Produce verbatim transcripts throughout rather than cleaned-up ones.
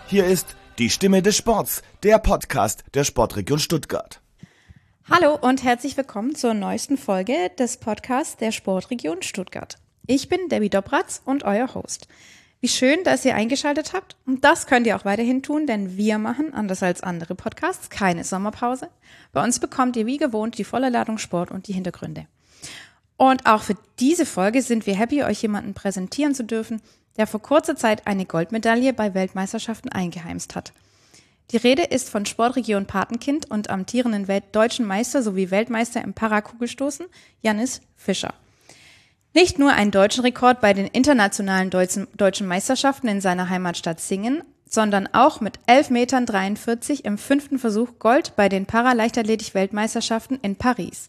Hier ist die Stimme des Sports, der Podcast der Sportregion Stuttgart. Hallo und herzlich willkommen zur neuesten Folge des Podcasts der Sportregion Stuttgart. Ich bin Debbie Dobratz und euer Host. Wie schön, dass ihr eingeschaltet habt, und das könnt ihr auch weiterhin tun, denn wir machen, anders als andere Podcasts, keine Sommerpause. Bei uns bekommt ihr wie gewohnt die volle Ladung Sport und die Hintergründe. Und auch für diese Folge sind wir happy, euch jemanden präsentieren zu dürfen, der vor kurzer Zeit eine Goldmedaille bei Weltmeisterschaften eingeheimst hat. Die Rede ist von Sportregion Patenkind und amtierenden Welt- deutschen Meister sowie Weltmeister im Parakugelstoßen, Jannis Fischer. Nicht nur einen deutschen Rekord bei den internationalen deutschen, deutschen Meisterschaften in seiner Heimatstadt Singen, sondern auch mit elf Meter dreiundvierzig im fünften Versuch Gold bei den Paraleichtathletik-Weltmeisterschaften in Paris.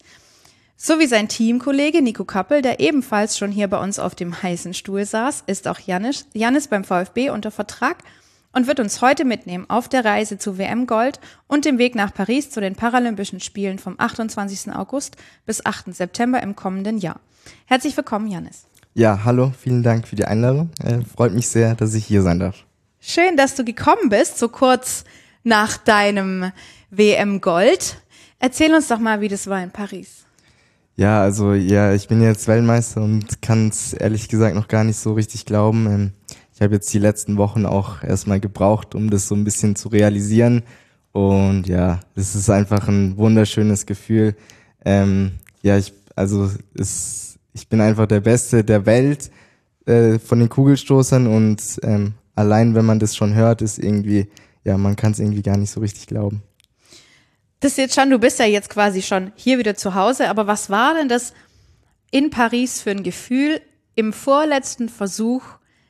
So wie sein Teamkollege Nico Kappel, der ebenfalls schon hier bei uns auf dem heißen Stuhl saß, ist auch Jannis, Jannis beim VfB unter Vertrag und wird uns heute mitnehmen auf der Reise zu W M Gold und dem Weg nach Paris zu den Paralympischen Spielen vom achtundzwanzigsten August bis achten September im kommenden Jahr. Herzlich willkommen, Jannis. Ja, hallo, vielen Dank für die Einladung. Äh, freut mich sehr, dass ich hier sein darf. Schön, dass du gekommen bist, so kurz nach deinem W M Gold. Erzähl uns doch mal, wie das war in Paris. Ja, also ja, ich bin jetzt Weltmeister und kann es ehrlich gesagt noch gar nicht so richtig glauben. Ähm, ich habe jetzt die letzten Wochen auch erstmal gebraucht, um das so ein bisschen zu realisieren. Und ja, es ist einfach ein wunderschönes Gefühl. Ähm, ja, ich also es, ich bin einfach der Beste der Welt äh, von den Kugelstoßern und ähm, allein, wenn man das schon hört, ist irgendwie, ja, man kann es irgendwie gar nicht so richtig glauben. Das ist jetzt schon, du bist ja jetzt quasi schon hier wieder zu Hause, aber was war denn das in Paris für ein Gefühl, im vorletzten Versuch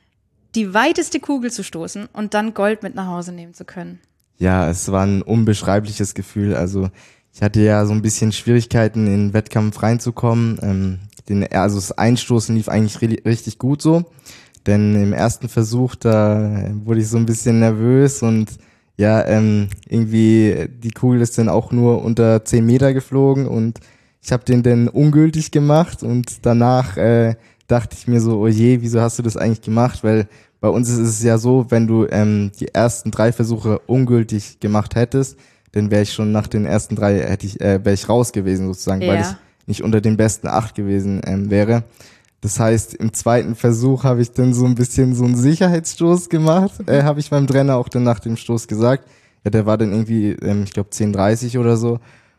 die weiteste Kugel zu stoßen und dann Gold mit nach Hause nehmen zu können? Ja, es war ein unbeschreibliches Gefühl. Also ich hatte ja so ein bisschen Schwierigkeiten, in den Wettkampf reinzukommen. Ähm, den, also das Einstoßen lief eigentlich re- richtig gut so, denn im ersten Versuch, da wurde ich so ein bisschen nervös und ja, ähm, irgendwie die Kugel ist dann auch nur unter zehn Meter geflogen und ich habe den dann ungültig gemacht und danach äh, dachte ich mir so, oh je, wieso hast du das eigentlich gemacht? Weil bei uns ist es ja so, wenn du ähm, die ersten drei Versuche ungültig gemacht hättest, dann wäre ich schon nach den ersten drei, hätte ich, äh, wäre ich raus gewesen sozusagen, ja. weil ich nicht unter den besten acht gewesen ähm, wäre. Das heißt, im zweiten Versuch habe ich dann so ein bisschen so einen Sicherheitsstoß gemacht, äh, habe ich beim Trainer auch dann nach dem Stoß gesagt. Ja, der war dann irgendwie, ähm, ich glaube, zehn dreißig oder so.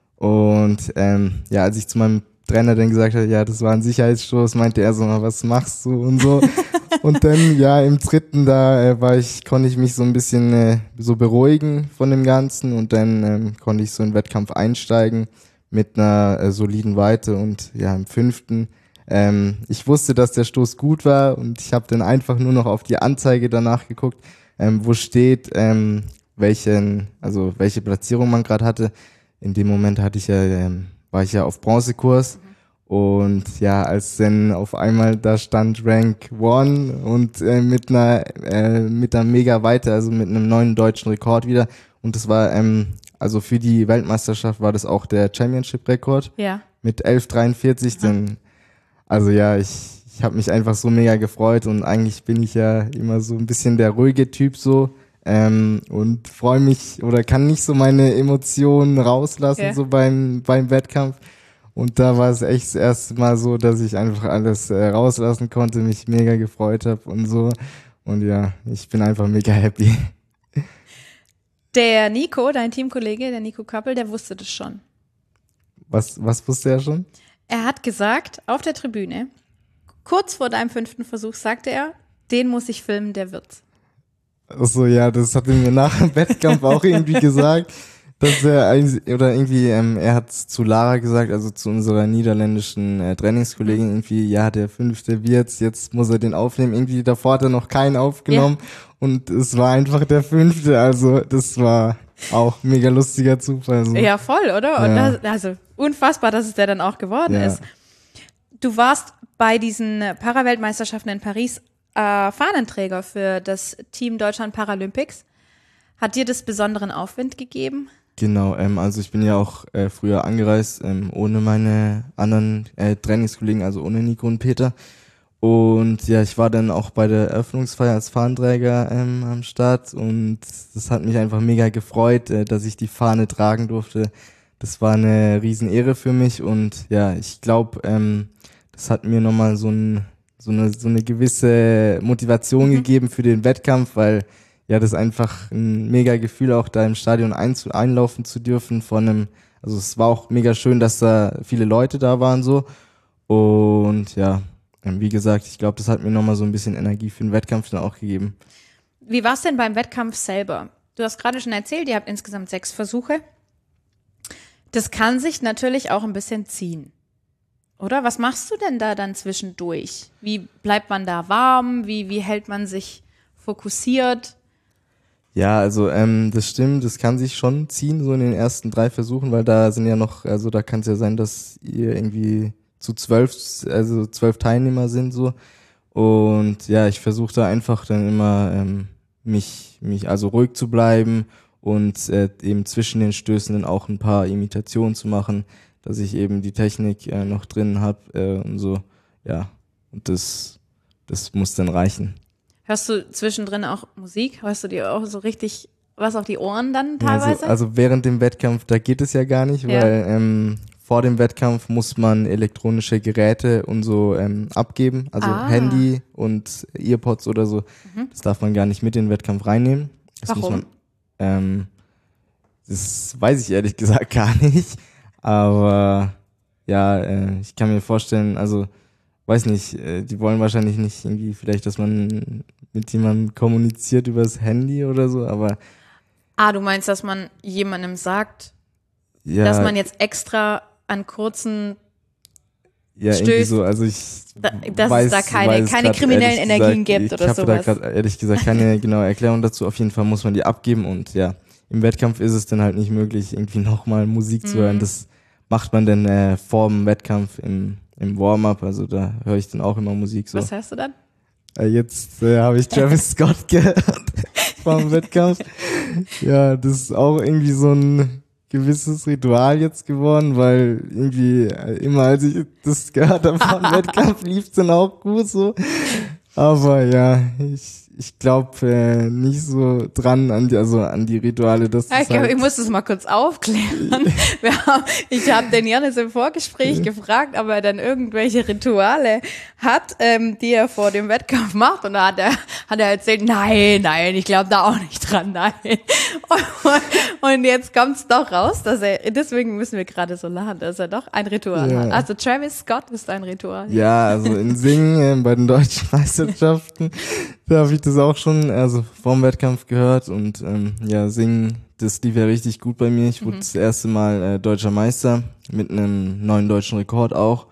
Und ähm, ja, als ich zu meinem Trainer dann gesagt habe, ja, das war ein Sicherheitsstoß, meinte er so, was machst du und so. Und dann, ja, im dritten, da äh, war ich, konnte ich mich so ein bisschen äh, so beruhigen von dem Ganzen und dann ähm, konnte ich so in den Wettkampf einsteigen mit einer äh, soliden Weite und ja, im fünften Ähm, ich wusste, dass der Stoß gut war und ich habe dann einfach nur noch auf die Anzeige danach geguckt, ähm, wo steht, ähm, welchen, also welche Platzierung man gerade hatte. In dem Moment hatte ich ja, ähm, war ich ja auf Bronzekurs mhm. und ja, als dann auf einmal da stand Rank One und äh, mit einer äh, mit einer mega Weite, also mit einem neuen deutschen Rekord wieder und das war ähm, also für die Weltmeisterschaft war das auch der Championship-Rekord ja. mit elf dreiundvierzig, dann also ja, ich, ich habe mich einfach so mega gefreut und eigentlich bin ich ja immer so ein bisschen der ruhige Typ so ähm, und freue mich oder kann nicht so meine Emotionen rauslassen yeah. so beim beim Wettkampf und da war es echt das erste Mal so, dass ich einfach alles äh, rauslassen konnte, mich mega gefreut habe und so und ja, ich bin einfach mega happy. Der Nico, dein Teamkollege, der Nico Kappel, der wusste das schon. Was, was wusste er schon? Er hat gesagt, auf der Tribüne, kurz vor deinem fünften Versuch, sagte er, den muss ich filmen, der wird's. Ach so, ja, das hat er mir nach dem Wettkampf auch irgendwie gesagt, dass er, oder irgendwie, ähm, er hat zu Lara gesagt, also zu unserer niederländischen äh, Trainingskollegin irgendwie, ja, der fünfte wird's, jetzt muss er den aufnehmen. Irgendwie davor hat er noch keinen aufgenommen ja. und es war einfach der fünfte, also das war auch mega lustiger Zufall. So. Ja, voll, oder? Ja. Und das, also unfassbar, dass es der dann auch geworden ja. ist. Du warst bei diesen Paraweltmeisterschaften in Paris äh, Fahnenträger für das Team Deutschland Paralympics. Hat dir das besonderen Aufwind gegeben? Genau, ähm, also ich bin ja auch äh, früher angereist, ähm, ohne meine anderen äh, Trainingskollegen, also ohne Nico und Peter. Und ja, ich war dann auch bei der Eröffnungsfeier als Fahnenträger ähm, am Start und das hat mich einfach mega gefreut, äh, dass ich die Fahne tragen durfte. Das war eine Riesenehre für mich und ja, ich glaube, ähm, das hat mir nochmal so, ein, so, eine, so eine gewisse Motivation mhm. gegeben für den Wettkampf, weil ja, das ist einfach ein mega Gefühl, auch da im Stadion ein, einlaufen zu dürfen von einem, also es war auch mega schön, dass da viele Leute da waren so und ja, wie gesagt, ich glaube, das hat mir nochmal so ein bisschen Energie für den Wettkampf dann auch gegeben. Wie war es denn beim Wettkampf selber? Du hast gerade schon erzählt, ihr habt insgesamt sechs Versuche. Das kann sich natürlich auch ein bisschen ziehen, oder? Was machst du denn da dann zwischendurch? Wie bleibt man da warm? Wie, wie hält man sich fokussiert? Ja, also ähm, das stimmt, das kann sich schon ziehen, so in den ersten drei Versuchen, weil da sind ja noch, also da kann es ja sein, dass ihr irgendwie zu zwölf, also zwölf Teilnehmer sind so und ja, ich versuche da einfach dann immer ähm, mich, mich also ruhig zu bleiben und äh, eben zwischen den Stößen dann auch ein paar Imitationen zu machen, dass ich eben die Technik äh, noch drin habe äh, und so, ja, und das, das muss dann reichen. Hörst du zwischendrin auch Musik? Hörst du dir auch so richtig was auf die Ohren dann teilweise? Also, also während dem Wettkampf, da geht es ja gar nicht, ja. weil ähm, vor dem Wettkampf muss man elektronische Geräte und so ähm, abgeben, also ah. Handy und Earpods oder so. Mhm. Das darf man gar nicht mit in den Wettkampf reinnehmen. Das Warum? Muss man, ähm, das weiß ich ehrlich gesagt gar nicht. Aber ja, äh, ich kann mir vorstellen, also weiß nicht, äh, die wollen wahrscheinlich nicht irgendwie vielleicht, dass man mit jemandem kommuniziert übers Handy oder so, aber Ah, du meinst, dass man jemandem sagt, ja, dass man jetzt extra an kurzen ja, stößt, irgendwie so, also ich da, dass weiß, es da keine, weiß keine grad, kriminellen Energien gesagt, gibt ich oder sowas. Ich habe da gerade ehrlich gesagt keine genaue Erklärung dazu. Auf jeden Fall muss man die abgeben und ja, im Wettkampf ist es dann halt nicht möglich, irgendwie nochmal Musik zu hören. Mhm. Das macht man dann äh, vor dem Wettkampf im, im Warm-up, also da höre ich dann auch immer Musik so. Was hörst du dann? Äh, jetzt äh, habe ich Travis Scott gehört vor dem Wettkampf. Ja, das ist auch irgendwie so ein gewisses Ritual jetzt geworden, weil irgendwie äh, immer als ich das gehört habe vor dem Wettkampf, lief es dann auch gut so. Aber ja, ich ich glaube äh, nicht so dran an die, also an die Rituale. Dass Ja, ich glaube, halt ich muss das mal kurz aufklären. Wir haben, ich habe den Janis im Vorgespräch gefragt, ob er dann irgendwelche Rituale hat, ähm, die er vor dem Wettkampf macht. Und da hat er, hat er erzählt, nein, nein, ich glaube da auch nicht dran, nein. Und, und jetzt kommt es doch raus, dass er, deswegen müssen wir gerade so lachen, dass er doch ein Ritual Ja. hat. Also Travis Scott ist ein Ritual. Ja, also in Singen äh, bei den deutschen Meisterschaften, da habe ich das auch schon, also vorm Wettkampf gehört und ähm, ja, Singen, das lief ja richtig gut bei mir. Ich wurde mhm. das erste Mal äh, deutscher Meister mit einem neuen deutschen Rekord auch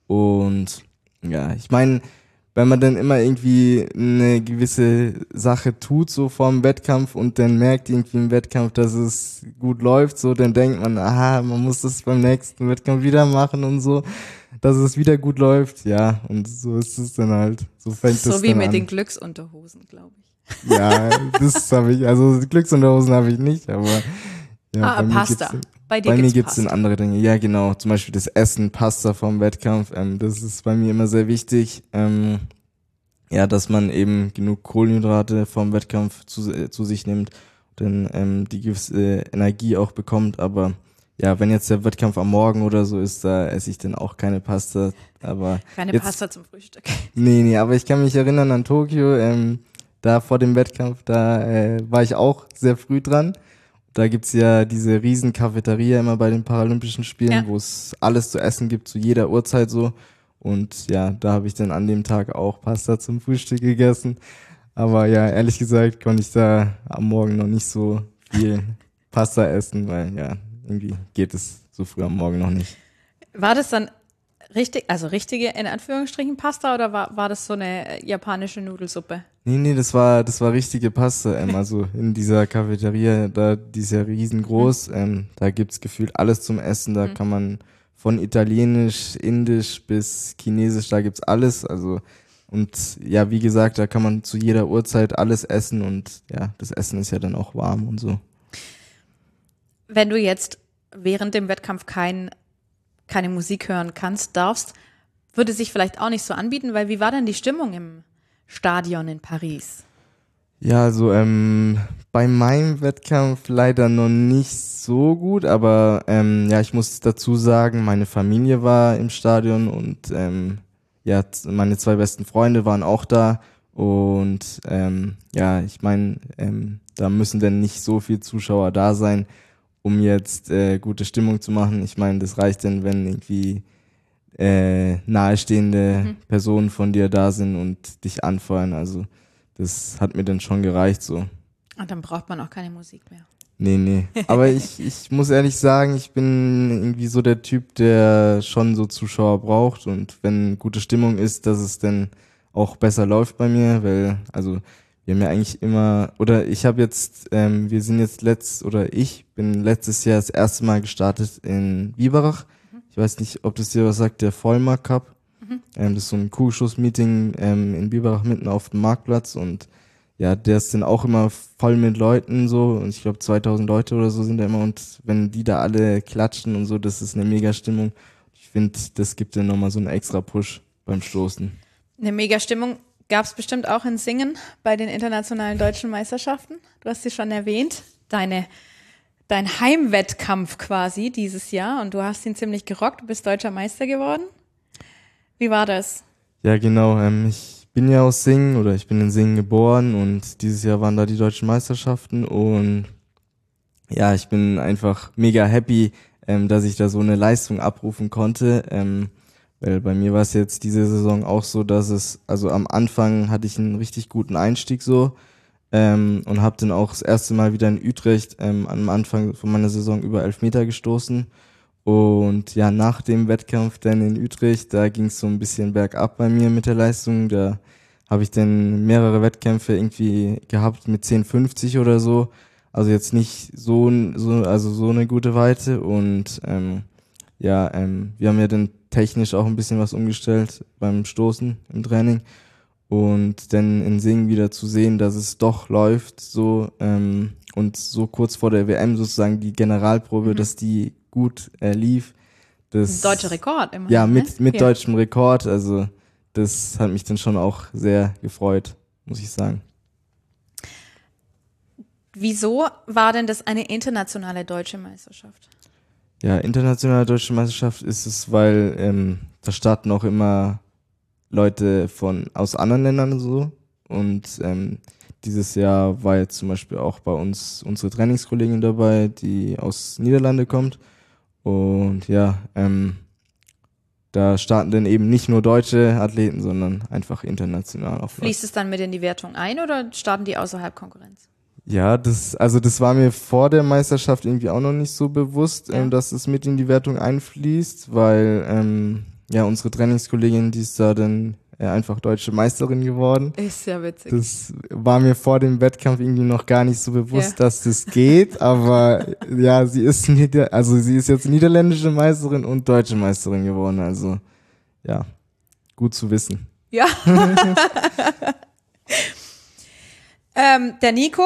und ja, ich meine, wenn man dann immer irgendwie eine gewisse Sache tut, so vorm Wettkampf und dann merkt irgendwie im Wettkampf, dass es gut läuft, so, dann denkt man, aha, man muss das beim nächsten Wettkampf wieder machen und so, dass es wieder gut läuft, ja, und so ist es dann halt, so fängt es dann an. So wie mit den Glücksunterhosen, glaube ich. Ja, das habe ich, also Glücksunterhosen habe ich nicht, aber ja, ah, bei Pasta. Mir bei dir bei gibt's mir gibt's Pasta. dann andere Dinge. Ja, genau. Zum Beispiel das Essen, Pasta vom Wettkampf. Ähm, das ist bei mir immer sehr wichtig. Ähm, ja, dass man eben genug Kohlenhydrate vom Wettkampf zu, äh, zu sich nimmt, dann ähm, die gewisse Energie auch bekommt. Aber ja, wenn jetzt der Wettkampf am Morgen oder so ist, da esse ich dann auch keine Pasta. Aber keine jetzt, Pasta zum Frühstück. Nee, nee, aber ich kann mich erinnern an Tokio. Ähm, da vor dem Wettkampf, da äh, war ich auch sehr früh dran. Da gibt's ja diese riesen Cafeteria immer bei den Paralympischen Spielen, ja, wo es alles zu essen gibt, zu jeder Uhrzeit so. Und ja, da habe ich dann an dem Tag auch Pasta zum Frühstück gegessen. Aber ja, ehrlich gesagt konnte ich da am Morgen noch nicht so viel Pasta essen, weil ja, irgendwie geht es so früh am Morgen noch nicht. War das dann richtig, also richtige, in Anführungsstrichen, Pasta oder war, war das so eine japanische Nudelsuppe? Nee, nee, das war, das war richtige Pasta, ähm, also in dieser Cafeteria, da, die ist ja riesengroß, mhm. ähm, da gibt's gefühlt alles zum Essen, da mhm. kann man von Italienisch, Indisch bis Chinesisch, da gibt's alles, also, und ja, wie gesagt, da kann man zu jeder Uhrzeit alles essen und ja, das Essen ist ja dann auch warm und so. Wenn du jetzt während dem Wettkampf kein, keine Musik hören kannst, darfst, würde sich vielleicht auch nicht so anbieten, weil wie war denn die Stimmung im Stadion in Paris? Ja, also ähm, bei meinem Wettkampf leider noch nicht so gut, aber ähm, ja, ich muss dazu sagen, meine Familie war im Stadion und ähm, ja, meine zwei besten Freunde waren auch da und ähm, ja, ich meine, ähm, da müssen denn nicht so viele Zuschauer da sein, um jetzt äh, gute Stimmung zu machen. Ich meine, das reicht denn, wenn irgendwie äh, nahestehende mhm. Personen von dir da sind und dich anfeuern, also das hat mir dann schon gereicht so. Und dann braucht man auch keine Musik mehr. Nee, nee. Aber ich, ich muss ehrlich sagen, ich bin irgendwie so der Typ, der schon so Zuschauer braucht und wenn gute Stimmung ist, dass es dann auch besser läuft bei mir, weil, also wir haben ja eigentlich immer, oder ich habe jetzt, ähm, wir sind jetzt letzt, oder ich bin letztes Jahr das erste Mal gestartet in Biberach. Mhm. Ich weiß nicht, ob das dir was sagt, der Vollmer Cup. Mhm. Ähm, das ist so ein Kugelschuss-Meeting ähm, in Biberach mitten auf dem Marktplatz und ja, der ist dann auch immer voll mit Leuten so und ich glaube zweitausend Leute oder so sind da immer und wenn die da alle klatschen und so, das ist eine mega Stimmung. Ich finde, das gibt dann nochmal so einen extra Push beim Stoßen. Eine mega Stimmung gab es bestimmt auch in Singen bei den internationalen deutschen Meisterschaften. Du hast sie schon erwähnt, deine, dein Heimwettkampf quasi dieses Jahr und du hast ihn ziemlich gerockt, du bist deutscher Meister geworden. Wie war das? Ja, genau, ähm, ich Ich bin ja aus Singen oder ich bin in Singen geboren und dieses Jahr waren da die deutschen Meisterschaften und ja, ich bin einfach mega happy, ähm, dass ich da so eine Leistung abrufen konnte, ähm, weil bei mir war es jetzt diese Saison auch so, dass es, also am Anfang hatte ich einen richtig guten Einstieg so ähm, und habe dann auch das erste Mal wieder in Utrecht ähm, am Anfang von meiner Saison über elf Meter gestoßen. Und ja, nach dem Wettkampf dann in Utrecht, da ging es so ein bisschen bergab bei mir mit der Leistung. Da habe ich dann mehrere Wettkämpfe irgendwie gehabt mit zehn fünfzig oder so. Also jetzt nicht so, so also so eine gute Weite. Und ähm, ja, ähm, wir haben ja dann technisch auch ein bisschen was umgestellt beim Stoßen im Training. Und dann in Singen wieder zu sehen, dass es doch läuft so ähm, und so kurz vor der W M sozusagen die Generalprobe, mhm. dass die gut äh, lief. Das, deutscher Rekord immerhin. Ja, mit, mit ja. deutschem Rekord. Also das hat mich dann schon auch sehr gefreut, muss ich sagen. Wieso war denn das eine internationale deutsche Meisterschaft? Ja, internationale deutsche Meisterschaft ist es, weil ähm, da starten auch immer Leute von aus anderen Ländern so. Und ähm, dieses Jahr war jetzt zum Beispiel auch bei uns unsere Trainingskollegin dabei, die aus Niederlande kommt. Und ja, ähm, da starten dann eben nicht nur deutsche Athleten, sondern einfach international auch. Fließt es dann mit in die Wertung ein oder starten die außerhalb Konkurrenz? Ja, das, also das war mir vor der Meisterschaft irgendwie auch noch nicht so bewusst, ja. ähm, dass es mit in die Wertung einfließt, weil ähm, ja unsere Trainingskollegin, die ist da dann äh, einfach deutsche Meisterin geworden. Ist ja witzig. Das war mir vor dem Wettkampf irgendwie noch gar nicht so bewusst, ja. dass das geht, aber ja, sie ist Nieder- also sie ist jetzt niederländische Meisterin und deutsche Meisterin geworden, also ja, gut zu wissen. Ja. ähm, der Nico,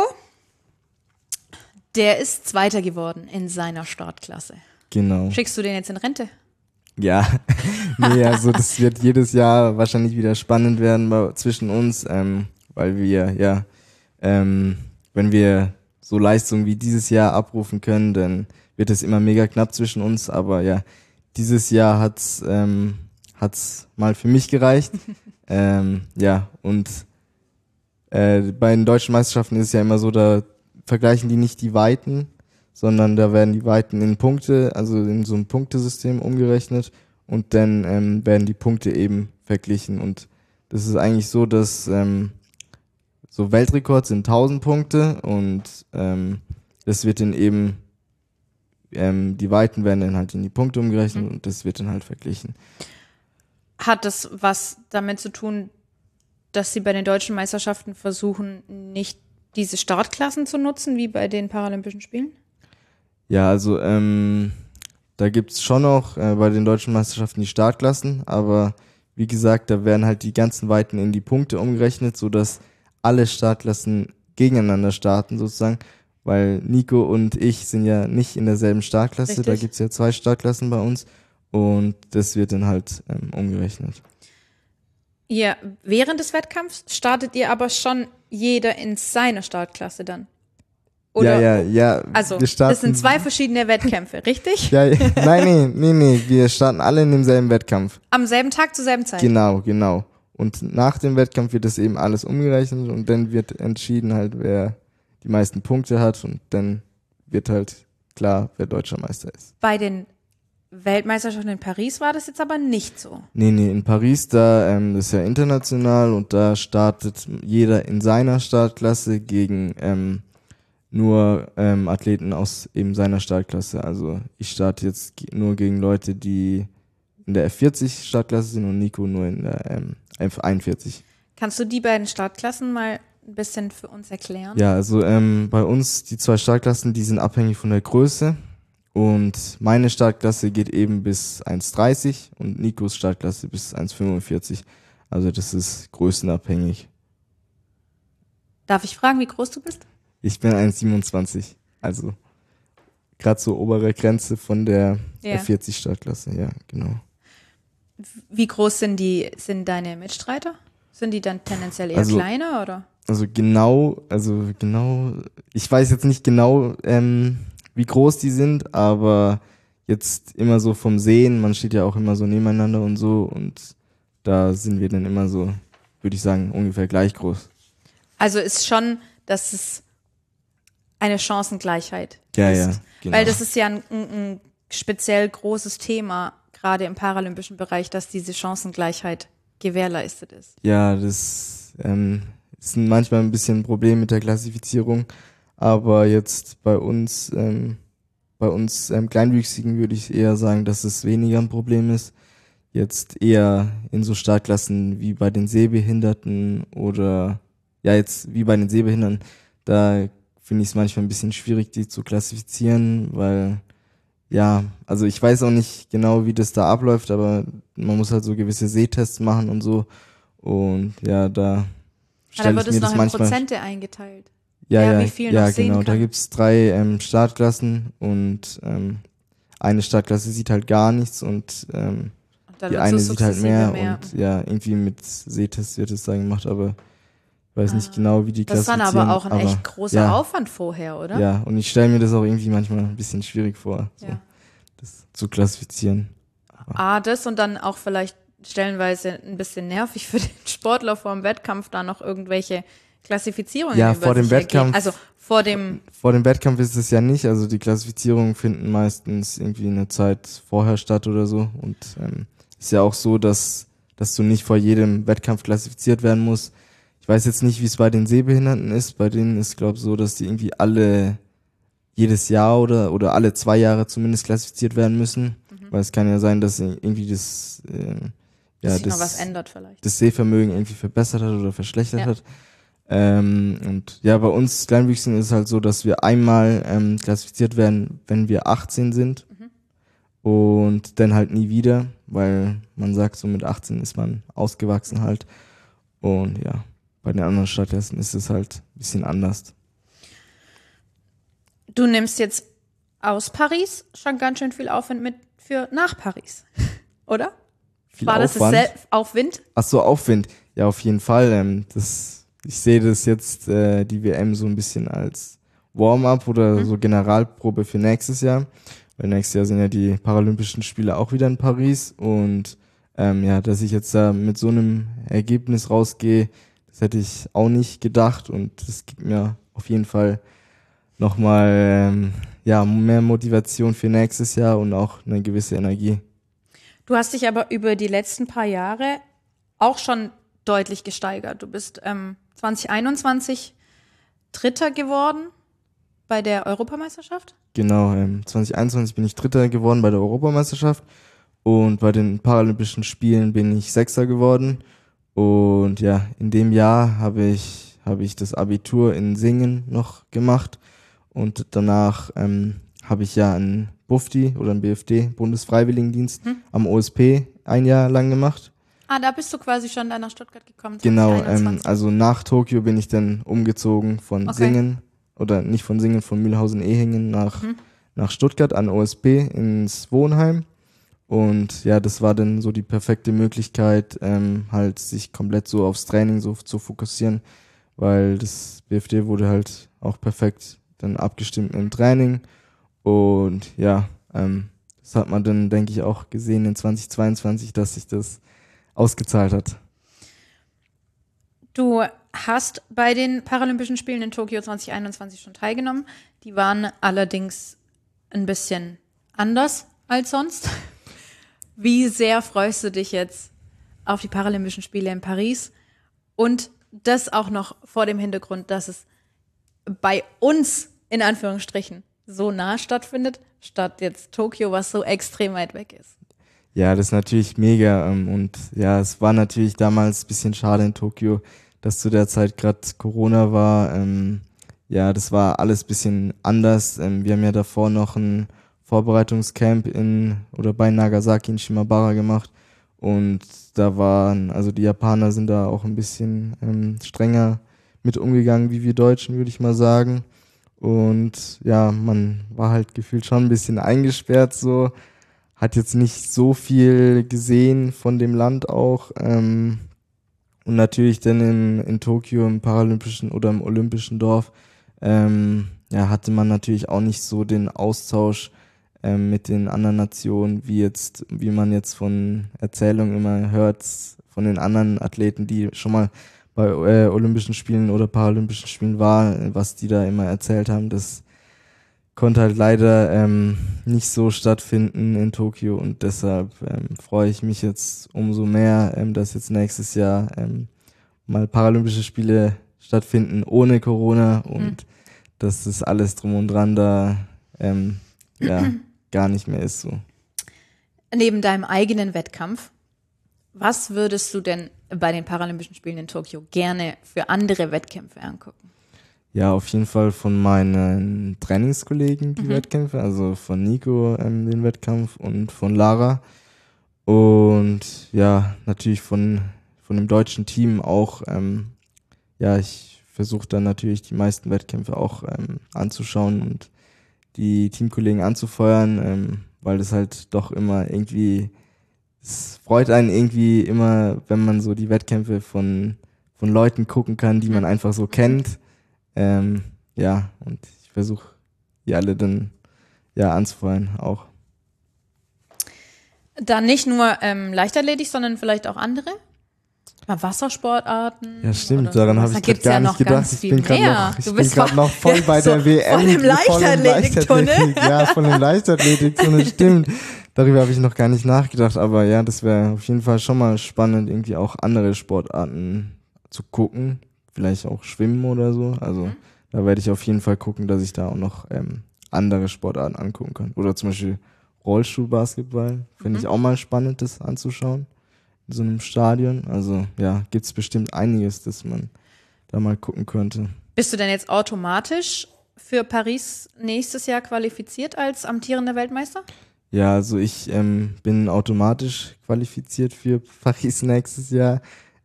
der ist Zweiter geworden in seiner Startklasse. Genau. Schickst du den jetzt in Rente? Ja, nee, also das wird jedes Jahr wahrscheinlich wieder spannend werden bei, zwischen uns, ähm, weil wir, ja, ähm, wenn wir so Leistungen wie dieses Jahr abrufen können, dann wird es immer mega knapp zwischen uns, aber ja, dieses Jahr hat's, ähm, hat's mal für mich gereicht, ähm, ja, und äh, bei den deutschen Meisterschaften ist es ja immer so, da vergleichen die nicht die Weiten, sondern da werden die Weiten in Punkte, also in so einem Punktesystem umgerechnet und dann ähm, werden die Punkte eben verglichen und das ist eigentlich so, dass ähm, so Weltrekord sind tausend Punkte und ähm, das wird dann eben, ähm, die Weiten werden dann halt in die Punkte umgerechnet mhm. und das wird dann halt verglichen. Hat das was damit zu tun, dass sie bei den deutschen Meisterschaften versuchen, nicht diese Startklassen zu nutzen, wie bei den Paralympischen Spielen? Ja, also ähm, da gibt's schon noch äh, bei den deutschen Meisterschaften die Startklassen, aber wie gesagt, da werden halt die ganzen Weiten in die Punkte umgerechnet, sodass alle Startklassen gegeneinander starten sozusagen, weil Nico und ich sind ja nicht in derselben Startklasse, Richtig. Da gibt's ja zwei Startklassen bei uns und das wird dann halt ähm, umgerechnet. Ja, während des Wettkampfs startet ihr aber schon jeder in seiner Startklasse dann? Oder? Ja, ja, ja. Also, wir starten, das sind zwei verschiedene Wettkämpfe, richtig? Ja, nein, nee, nee, nee, wir starten alle in demselben Wettkampf. Am selben Tag, zur selben Zeit? Genau, genau. Und nach dem Wettkampf wird das eben alles umgerechnet und dann wird entschieden halt, wer die meisten Punkte hat und dann wird halt klar, wer deutscher Meister ist. Bei den Weltmeisterschaften in Paris war das jetzt aber nicht so. Nee, nee, in Paris, da, ähm, das ist ja international und da startet jeder in seiner Startklasse gegen ähm, nur ähm, Athleten aus eben seiner Startklasse. Also ich starte jetzt ge- nur gegen Leute, die in der F vierzig Startklasse sind und Nico nur in der ähm, F einundvierzig. Kannst du die beiden Startklassen mal ein bisschen für uns erklären? Ja, also ähm, bei uns, die zwei Startklassen, die sind abhängig von der Größe und meine Startklasse geht eben bis eins dreißig und Nikos Startklasse bis eins fünfundvierzig. Also das ist größenabhängig. Darf ich fragen, wie groß du bist? Ich bin eins siebenundzwanzig, also gerade so obere Grenze von der Ja. F vierzig Startklasse, ja, genau. Wie groß sind die, sind deine Mitstreiter? Sind die dann tendenziell eher Also- kleiner oder? Also genau, also genau, ich weiß jetzt nicht genau, ähm, wie groß die sind, aber jetzt immer so vom Sehen, man steht ja auch immer so nebeneinander und so und da sind wir dann immer so, würde ich sagen, ungefähr gleich groß. Also ist schon, dass es eine Chancengleichheit Ja, ist. ja, genau. Weil das ist ja ein, ein, ein speziell großes Thema, gerade im paralympischen Bereich, dass diese Chancengleichheit gewährleistet ist. Ja, das ähm, ist manchmal ein bisschen ein Problem mit der Klassifizierung, aber jetzt bei uns, ähm, bei uns ähm, Kleinwüchsigen würde ich eher sagen, dass es weniger ein Problem ist. Jetzt eher in so Startklassen wie bei den Sehbehinderten oder ja jetzt wie bei den Sehbehinderten, da finde ich es manchmal ein bisschen schwierig, die zu klassifizieren, weil ja, also ich weiß auch nicht genau, wie das da abläuft, aber man muss halt so gewisse Sehtests machen und so und ja, da Aber da stelle wird ich mir es noch das in manchmal Prozente eingeteilt. ja, ja, ja, wie viel ja, noch sehen genau. Da kann. gibt's drei ähm, Startklassen und ähm, eine Startklasse sieht halt gar nichts und ähm, Und dann die wird eine so sieht halt sukzessive mehr, und ja, irgendwie mit Sehtest wird es da gemacht, aber ich weiß nicht genau, wie die Das ist dann klassifizieren. aber auch ein echt großer ja, Aufwand vorher, oder? Ja, und ich stelle mir das auch irgendwie manchmal ein bisschen schwierig vor, so, Ja. das zu klassifizieren. Ah, das und dann auch vielleicht stellenweise ein bisschen nervig für den Sportler vor dem Wettkampf, da noch irgendwelche Klassifizierungen Ja, über vor dem sich ergeben. Wettkampf- Also vor dem, Vor dem Wettkampf ist es ja nicht, also die Klassifizierungen finden meistens irgendwie eine Zeit vorher statt oder so und ähm, ist ja auch so, dass dass du nicht vor jedem Wettkampf klassifiziert werden musst. Ich weiß jetzt nicht, wie es bei den Sehbehinderten ist, bei denen ist glaube so, dass die irgendwie alle jedes Jahr oder oder alle zwei Jahre zumindest klassifiziert werden müssen, mhm. weil es kann ja sein, dass irgendwie das äh, ja sich noch das, was ändert vielleicht. das Sehvermögen irgendwie verbessert hat oder verschlechtert Ja. hat. Ähm, und ja, bei uns Kleinwüchsigen ist es halt so, dass wir einmal ähm, klassifiziert werden, wenn wir achtzehn sind mhm. und dann halt nie wieder, weil man sagt, so mit achtzehn ist man ausgewachsen halt. Und ja, bei den anderen Startklassen ist es halt ein bisschen anders. Du nimmst jetzt aus Paris schon ganz schön viel Aufwand mit für nach Paris, oder? Viel War das Aufwand. das Sel- Aufwind? Ach so, Aufwind. Ja, auf jeden Fall. Ähm, das, ich sehe das jetzt, äh, die W M so ein bisschen als Warm-up oder Mhm. so Generalprobe für nächstes Jahr. Weil nächstes Jahr sind ja die Paralympischen Spiele auch wieder in Paris. Und ähm, ja, dass ich jetzt da mit so einem Ergebnis rausgehe, das hätte ich auch nicht gedacht. Und das gibt mir auf jeden Fall nochmal ähm, ja, mehr Motivation für nächstes Jahr und auch eine gewisse Energie. Du hast dich aber über die letzten paar Jahre auch schon deutlich gesteigert. Du bist ähm, zwanzig einundzwanzig Dritter geworden bei der Europameisterschaft. Genau, ähm, zwanzig einundzwanzig bin ich Dritter geworden bei der Europameisterschaft und bei den Paralympischen Spielen bin ich Sechster geworden. Und ja, in dem Jahr habe ich habe ich das Abitur in Singen noch gemacht und danach ähm, habe ich ja einen Bufdi oder einen B F D, Bundesfreiwilligendienst, hm? am O S P ein Jahr lang gemacht. Ah, da bist du quasi schon dann nach Stuttgart gekommen. Genau, zwanzig ähm, einundzwanzig. also nach Tokio bin ich dann umgezogen von Okay. Singen, oder nicht von Singen, von Mühlhausen-Ehingen nach, Mhm. nach Stuttgart an O S P ins Wohnheim. Und ja, das war dann so die perfekte Möglichkeit, ähm, halt sich komplett so aufs Training so zu fokussieren, weil das B F D wurde halt auch perfekt dann abgestimmt im Training. Und ja, ähm, das hat man dann, denke ich, auch gesehen in zwanzig zweiundzwanzig, dass sich das ausgezahlt hat. Du hast bei den Paralympischen Spielen in Tokio zwanzig einundzwanzig schon teilgenommen. Die waren allerdings ein bisschen anders als sonst. Wie sehr freust du dich jetzt auf die Paralympischen Spiele in Paris? Und das auch noch vor dem Hintergrund, dass es bei uns in Anführungsstrichen so nah stattfindet, statt jetzt Tokio, was so extrem weit weg ist. Ja, das ist natürlich mega. Ähm, und ja, es war natürlich damals ein bisschen schade in Tokio, dass zu der Zeit gerade Corona war. Ähm, ja, das war alles ein bisschen anders. Ähm, wir haben ja davor noch ein Vorbereitungscamp in oder bei Nagasaki in Shimabara gemacht. Und da waren, also die Japaner sind da auch ein bisschen ähm, strenger mit umgegangen, wie wir Deutschen, würde ich mal sagen. Und ja, man war halt gefühlt schon ein bisschen eingesperrt, so, hat jetzt nicht so viel gesehen von dem Land auch. Ähm, und natürlich dann in, in Tokio im Paralympischen oder im Olympischen Dorf, ähm, ja, hatte man natürlich auch nicht so den Austausch ähm, mit den anderen Nationen, wie jetzt, wie man jetzt von Erzählungen immer hört, von den anderen Athleten, die schon mal bei äh, Olympischen Spielen oder Paralympischen Spielen war, was die da immer erzählt haben, das konnte halt leider ähm, nicht so stattfinden in Tokio und deshalb ähm, freue ich mich jetzt umso mehr, ähm, dass jetzt nächstes Jahr ähm, mal Paralympische Spiele stattfinden ohne Corona und mhm. dass das alles drum und dran da ähm, ja gar nicht mehr ist so. Neben deinem eigenen Wettkampf, was würdest du denn bei den Paralympischen Spielen in Tokio gerne für andere Wettkämpfe angucken? Ja, auf jeden Fall von meinen Trainingskollegen die mhm. Wettkämpfe, also von Nico ähm, den Wettkampf und von Lara und ja, natürlich von von dem deutschen Team auch, ähm, ja, ich versuche dann natürlich die meisten Wettkämpfe auch ähm, anzuschauen und die Teamkollegen anzufeuern, ähm, weil das halt doch immer irgendwie, es freut einen irgendwie immer, wenn man so die Wettkämpfe von von Leuten gucken kann, die man einfach so kennt. Ähm, ja, und ich versuche die alle dann ja anzufeuern auch. Dann nicht nur ähm, Leichtathletik, sondern vielleicht auch andere? Mal Wassersportarten? Ja, stimmt, daran habe ich gerade gar ja nicht gedacht. Ich bin gerade noch, ich du bin gerade noch voll bei so der W M. Voll im Leichtathletik-Tunnel. Ja, voll im Leichtathletik-Tunnel, stimmt. Darüber habe ich noch gar nicht nachgedacht, aber ja, das wäre auf jeden Fall schon mal spannend, irgendwie auch andere Sportarten zu gucken. Vielleicht auch Schwimmen oder so. Also mhm. da werde ich auf jeden Fall gucken, dass ich da auch noch ähm, andere Sportarten angucken kann. Oder zum Beispiel Rollstuhlbasketball. Finde mhm. ich auch mal spannend, das anzuschauen. In so einem Stadion. Also ja, gibt's bestimmt einiges, das man da mal gucken könnte. Bist du denn jetzt automatisch für Paris nächstes Jahr qualifiziert als amtierender Weltmeister? Ja, also ich ähm, bin automatisch qualifiziert für Paris nächstes Jahr.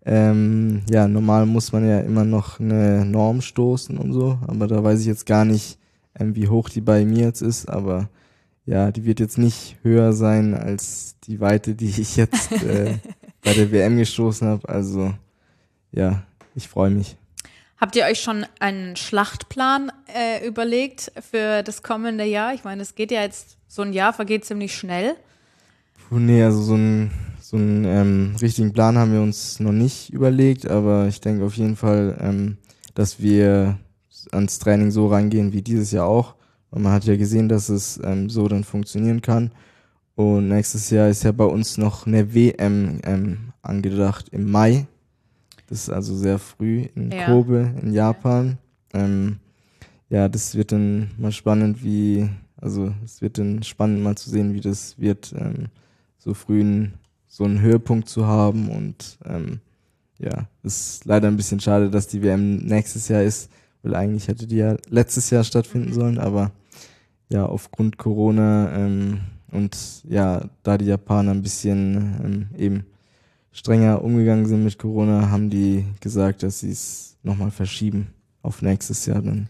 Ähm, ja, normal muss man ja immer noch eine Norm stoßen und so, aber da weiß ich jetzt gar nicht, ähm, wie hoch die bei mir jetzt ist, aber ja, die wird jetzt nicht höher sein als die Weite, die ich jetzt äh, bei der W M gestoßen habe, also ja, ich freue mich. Habt ihr euch schon einen Schlachtplan äh, überlegt für das kommende Jahr? Ich meine, es geht ja jetzt, so ein Jahr vergeht ziemlich schnell. Puh, nee, also so ein So einen ähm, richtigen Plan haben wir uns noch nicht überlegt, aber ich denke auf jeden Fall, ähm, dass wir ans Training so rangehen wie dieses Jahr auch. Und man hat ja gesehen, dass es ähm, so dann funktionieren kann. Und nächstes Jahr ist ja bei uns noch eine W M ähm, angedacht im Mai. Das ist also sehr früh in ja. Kobe in Japan. Ähm, ja, das wird dann mal spannend, wie, also es wird dann spannend mal zu sehen, wie das wird, ähm, so früh in so einen Höhepunkt zu haben und ähm, ja, ist leider ein bisschen schade, dass die W M nächstes Jahr ist, weil eigentlich hätte die ja letztes Jahr stattfinden sollen, aber ja, aufgrund Corona ähm, und ja, da die Japaner ein bisschen ähm, eben strenger umgegangen sind mit Corona, haben die gesagt, dass sie es nochmal verschieben auf nächstes Jahr dann.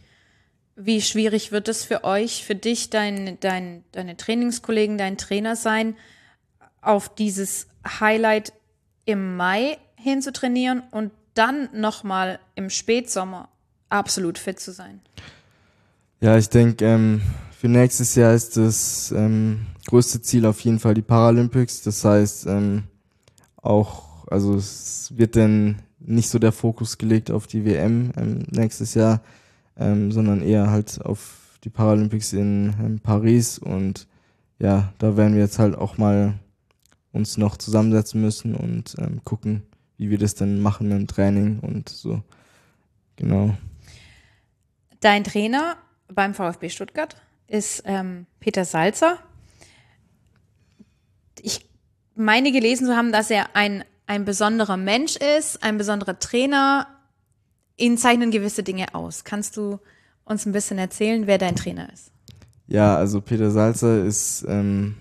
Wie schwierig wird es für euch, für dich, dein, dein, deine Trainingskollegen, dein Trainer sein, auf dieses Highlight im Mai hin zu trainieren und dann nochmal im Spätsommer absolut fit zu sein? Ja, ich denke, ähm, für nächstes Jahr ist das ähm, größte Ziel auf jeden Fall die Paralympics. Das heißt, ähm, auch, also es wird dann nicht so der Fokus gelegt auf die W M ähm, nächstes Jahr, ähm, sondern eher halt auf die Paralympics in ähm, Paris. Und ja, da werden wir jetzt halt auch mal uns noch zusammensetzen müssen und ähm, gucken, wie wir das denn machen mit dem Training und so. Genau. Dein Trainer beim VfB Stuttgart ist ähm, Peter Salzer. Ich meine gelesen zu haben, dass er ein, ein besonderer Mensch ist, ein besonderer Trainer. Ihn zeichnen gewisse Dinge aus. Kannst du uns ein bisschen erzählen, wer dein Trainer ist? Ja, also Peter Salzer ist, ähm,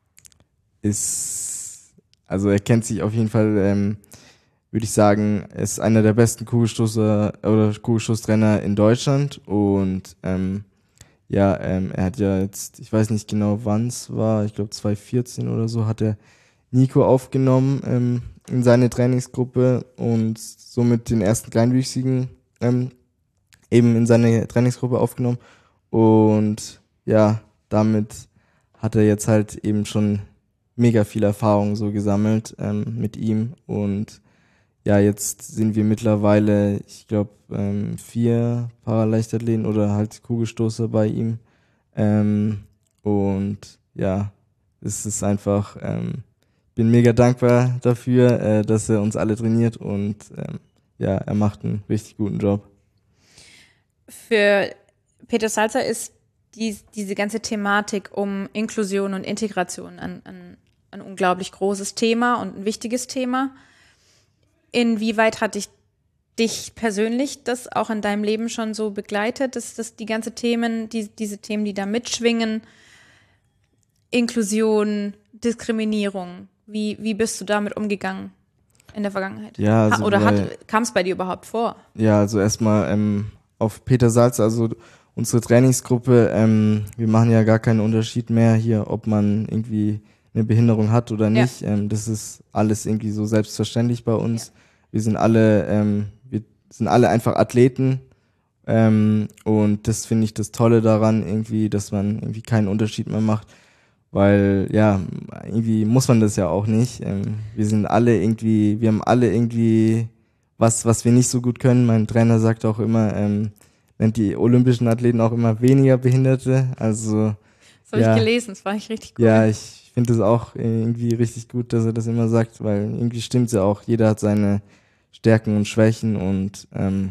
ist, also er kennt sich auf jeden Fall, ähm, würde ich sagen, ist einer der besten Kugelstoßer oder Kugelstoßtrainer in Deutschland und ähm, ja, ähm, er hat ja jetzt, ich weiß nicht genau wann es war, ich glaube zwanzig vierzehn oder so, hat er Nico aufgenommen ähm, in seine Trainingsgruppe und somit den ersten Kleinwüchsigen ähm, eben in seine Trainingsgruppe aufgenommen und ja, damit hat er jetzt halt eben schon mega viel Erfahrung so gesammelt ähm, mit ihm und ja, jetzt sind wir mittlerweile, ich glaube, ähm, vier Paraleichtathleten oder halt Kugelstoßer bei ihm. Ähm, und ja, es ist einfach, ähm, bin mega dankbar dafür, äh, dass er uns alle trainiert und ähm, ja, er macht einen richtig guten Job. Für Peter Salzer ist die, diese ganze Thematik um Inklusion und Integration ein, ein, ein unglaublich großes Thema und ein wichtiges Thema. Inwieweit hat dich, dich persönlich das auch in deinem Leben schon so begleitet, dass das die ganze Themen, die, diese Themen, die da mitschwingen, Inklusion, Diskriminierung, wie, wie bist du damit umgegangen in der Vergangenheit? Ja, also ha, oder weil, kam es bei dir überhaupt vor? Ja, also erstmal ähm, auf Peter Salzer, also unsere Trainingsgruppe, ähm, wir machen ja gar keinen Unterschied mehr hier, ob man irgendwie eine Behinderung hat oder nicht. Ja. Ähm, das ist alles irgendwie so selbstverständlich bei uns. Ja. Wir sind alle, ähm, wir sind alle einfach Athleten ähm, und das finde ich das Tolle daran irgendwie, dass man irgendwie keinen Unterschied mehr macht, weil ja, irgendwie muss man das ja auch nicht. Ähm, wir sind alle irgendwie, wir haben alle irgendwie was, was wir nicht so gut können. Mein Trainer sagt auch immer, ähm, nennt die olympischen Athleten auch immer weniger Behinderte, also das habe ja, ich gelesen, das war echt richtig cool. Ja, ich finde es auch irgendwie richtig gut, dass er das immer sagt, weil irgendwie stimmt's ja auch. Jeder hat seine Stärken und Schwächen und ähm,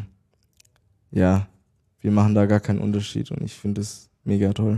ja, wir machen da gar keinen Unterschied und ich finde es mega toll.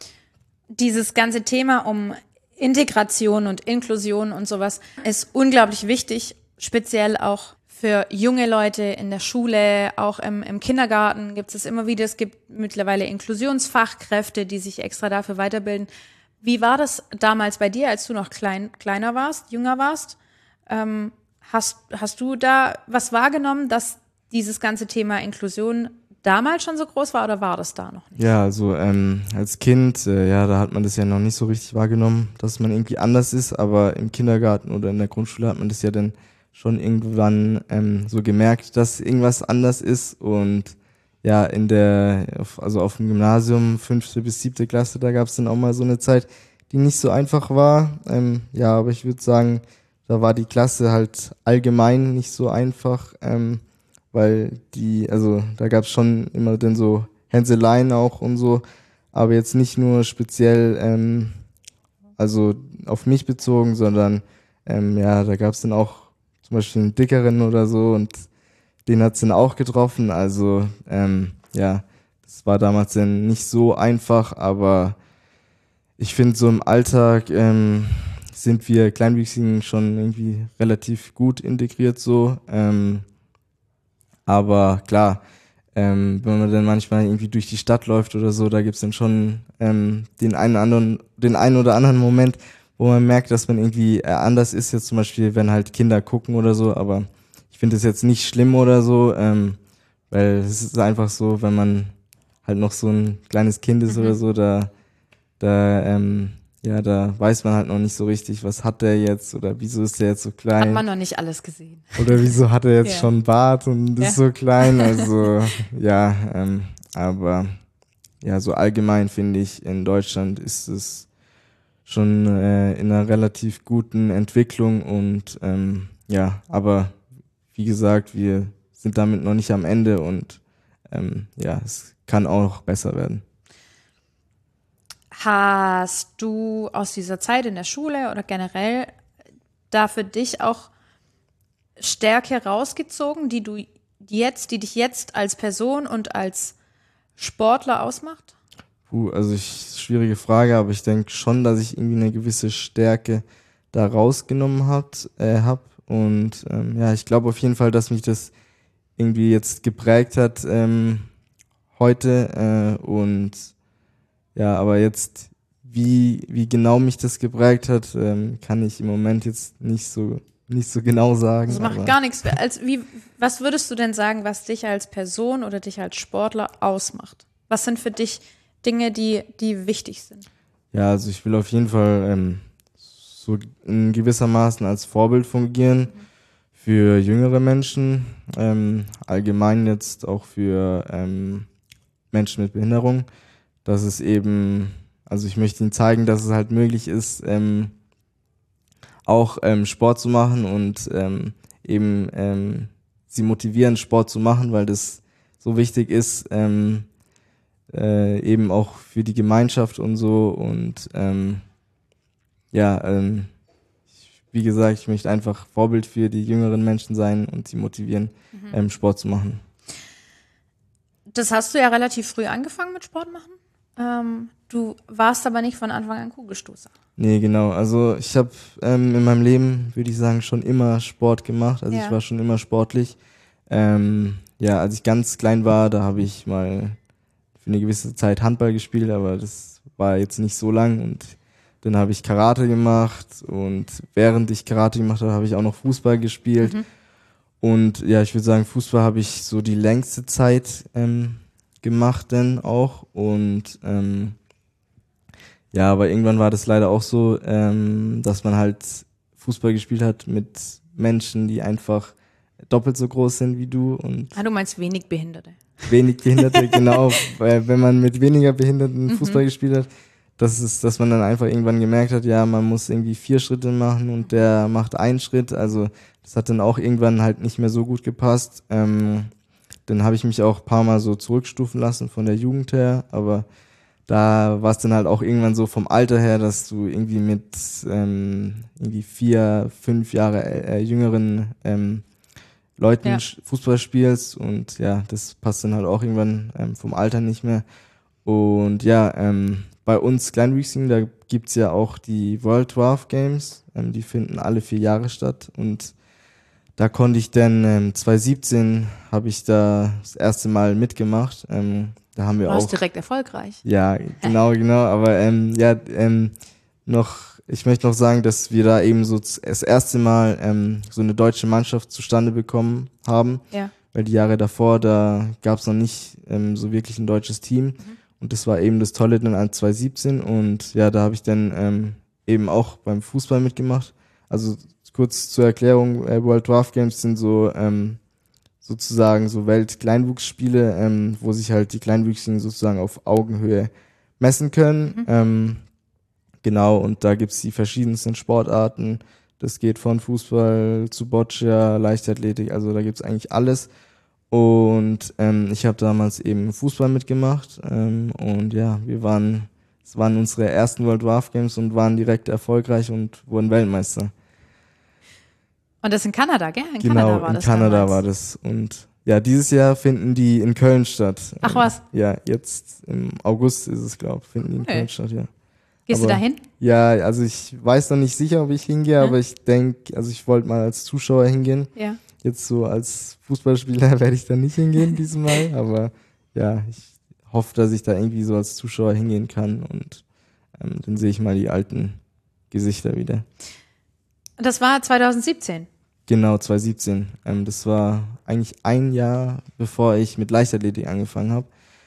Dieses ganze Thema um Integration und Inklusion und sowas ist unglaublich wichtig, speziell auch für junge Leute in der Schule, auch im, im Kindergarten gibt es immer wieder, es gibt mittlerweile Inklusionsfachkräfte, die sich extra dafür weiterbilden. Wie war das damals bei dir, als du noch klein, kleiner warst, jünger warst? Ähm, hast, hast du da was wahrgenommen, dass dieses ganze Thema Inklusion damals schon so groß war oder war das da noch nicht? Ja, also ähm, als Kind, äh, ja, da hat man das ja noch nicht so richtig wahrgenommen, dass man irgendwie anders ist, aber im Kindergarten oder in der Grundschule hat man das ja dann schon irgendwann ähm, so gemerkt, dass irgendwas anders ist und ja, in der, also auf dem Gymnasium, fünfte bis siebte Klasse, da gab es dann auch mal so eine Zeit, die nicht so einfach war. Ähm, ja, aber ich würde sagen, da war die Klasse halt allgemein nicht so einfach, ähm, weil die, also da gab es schon immer dann so Hänseleien auch und so, aber jetzt nicht nur speziell, ähm, also auf mich bezogen, sondern ähm, ja, da gab es dann auch zum Beispiel einen Dickeren oder so und den hat's dann auch getroffen, also ähm, ja, das war damals dann nicht so einfach, aber ich finde so im Alltag ähm, sind wir Kleinwüchsigen schon irgendwie relativ gut integriert so, ähm, aber klar, ähm, wenn man dann manchmal irgendwie durch die Stadt läuft oder so, da gibt's dann schon ähm, den einen anderen, den einen oder anderen Moment, wo man merkt, dass man irgendwie äh, anders ist, jetzt zum Beispiel, wenn halt Kinder gucken oder so, aber ich finde es jetzt nicht schlimm oder so, ähm, weil es ist einfach so, wenn man halt noch so ein kleines Kind ist mhm. oder so, da, da ähm, ja, da weiß man halt noch nicht so richtig, was hat der jetzt oder wieso ist der jetzt so klein. Hat man noch nicht alles gesehen. Oder wieso hat er jetzt Ja. schon Bart und ist Ja. so klein, also ja, ähm, aber ja, so allgemein finde ich, in Deutschland ist es schon äh, in einer relativ guten Entwicklung und ähm, ja, aber wie gesagt, wir sind damit noch nicht am Ende und ähm, ja, es kann auch besser werden. Hast du aus dieser Zeit in der Schule oder generell da für dich auch Stärke rausgezogen, die du jetzt, die dich jetzt als Person und als Sportler ausmacht? Puh, also ich, schwierige Frage, aber ich denke schon, dass ich irgendwie eine gewisse Stärke da rausgenommen hat, äh, hab. Und ähm, ja, ich glaube auf jeden Fall, dass mich das irgendwie jetzt geprägt hat ähm, heute. Äh, und ja, aber jetzt, wie, wie genau mich das geprägt hat, ähm, kann ich im Moment jetzt nicht so nicht so genau sagen. Das macht aber gar nichts. Als, wie, was würdest du denn sagen, was dich als Person oder dich als Sportler ausmacht? Was sind für dich Dinge, die, die wichtig sind? Ja, also ich will auf jeden Fall ähm, so in gewissermaßen als Vorbild fungieren mhm. für jüngere Menschen, ähm, allgemein jetzt auch für ähm, Menschen mit Behinderung, dass es eben, also ich möchte ihnen zeigen, dass es halt möglich ist, ähm, auch ähm, Sport zu machen und ähm, eben ähm, sie motivieren, Sport zu machen, weil das so wichtig ist, ähm, äh, eben auch für die Gemeinschaft und so und ähm, ja, ähm, ich, wie gesagt, ich möchte einfach Vorbild für die jüngeren Menschen sein und sie motivieren, mhm. ähm, Sport zu machen. Das hast du ja relativ früh angefangen mit Sport machen. Ähm, du warst aber nicht von Anfang an Kugelstoßer. Nee, genau. Also ich habe ähm, in meinem Leben, würde ich sagen, schon immer Sport gemacht. Also ja. ich war schon immer sportlich. Ähm, ja, als ich ganz klein war, da habe ich mal für eine gewisse Zeit Handball gespielt, aber das war jetzt nicht so lang. Und dann habe ich Karate gemacht und während ich Karate gemacht habe, habe ich auch noch Fußball gespielt. Mhm. Und ja, ich würde sagen, Fußball habe ich so die längste Zeit ähm, gemacht dann auch. Und ähm, ja, aber irgendwann war das leider auch so, ähm, dass man halt Fußball gespielt hat mit Menschen, die einfach doppelt so groß sind wie du. Und ah, du meinst wenig Behinderte. Wenig Behinderte, genau. Weil wenn man mit weniger Behinderten mhm. Fußball gespielt hat, das ist, dass man dann einfach irgendwann gemerkt hat, ja, man muss irgendwie vier Schritte machen und der macht einen Schritt. Also das hat dann auch irgendwann halt nicht mehr so gut gepasst. Ähm, dann habe ich mich auch ein paar Mal so zurückstufen lassen von der Jugend her, aber da war es dann halt auch irgendwann so vom Alter her, dass du irgendwie mit ähm, irgendwie vier, fünf Jahre äh, jüngeren ähm, Leuten ja. Fußball spielst und ja, das passt dann halt auch irgendwann ähm, vom Alter nicht mehr. Und ja, ähm, bei uns Kleinwüchsigen, da gibt's ja auch die World Dwarf Games, ähm, die finden alle vier Jahre statt und da konnte ich dann ähm, zwanzig siebzehn habe ich da das erste Mal mitgemacht. Ähm, da haben wir du auch warst direkt erfolgreich. Ja, genau, genau. Aber ähm, ja, ähm, noch, ich möchte noch sagen, dass wir da eben so das erste Mal ähm, so eine deutsche Mannschaft zustande bekommen haben. Ja. Weil die Jahre davor, da gab es noch nicht ähm, so wirklich ein deutsches Team. Mhm. Und das war eben das Tolle dann an zwanzig siebzehn. Und ja, da habe ich dann ähm, eben auch beim Fußball mitgemacht. Also kurz zur Erklärung, äh, World Dwarf Games sind so ähm, sozusagen so Welt-Kleinwuchsspiele, ähm, wo sich halt die Kleinwüchsigen sozusagen auf Augenhöhe messen können. Mhm. Ähm, genau, und da gibt's die verschiedensten Sportarten. Das geht von Fußball zu Boccia, Leichtathletik, also da gibt's eigentlich alles. Und ähm, ich habe damals eben Fußball mitgemacht ähm, und ja, wir waren, es waren unsere ersten World Dwarf Games und waren direkt erfolgreich und wurden Weltmeister. Und das in Kanada, gell? In genau, Kanada war in das Kanada damals. war das. Und ja, dieses Jahr finden die in Köln statt. Ach was? Ja, jetzt im August ist es, glaube ich, finden die in okay. Köln statt, ja. Gehst aber, du da hin? Ja, also ich weiß noch nicht sicher, ob ich hingehe, hm? aber ich denke, also ich wollte mal als Zuschauer hingehen. Ja. Jetzt so als Fußballspieler werde ich da nicht hingehen diesmal, aber ja, ich hoffe, dass ich da irgendwie so als Zuschauer hingehen kann und ähm, dann sehe ich mal die alten Gesichter wieder. Das war zwanzig siebzehn? Genau, zwanzig siebzehn. Ähm, das war eigentlich ein Jahr, bevor ich mit Leichtathletik angefangen habe,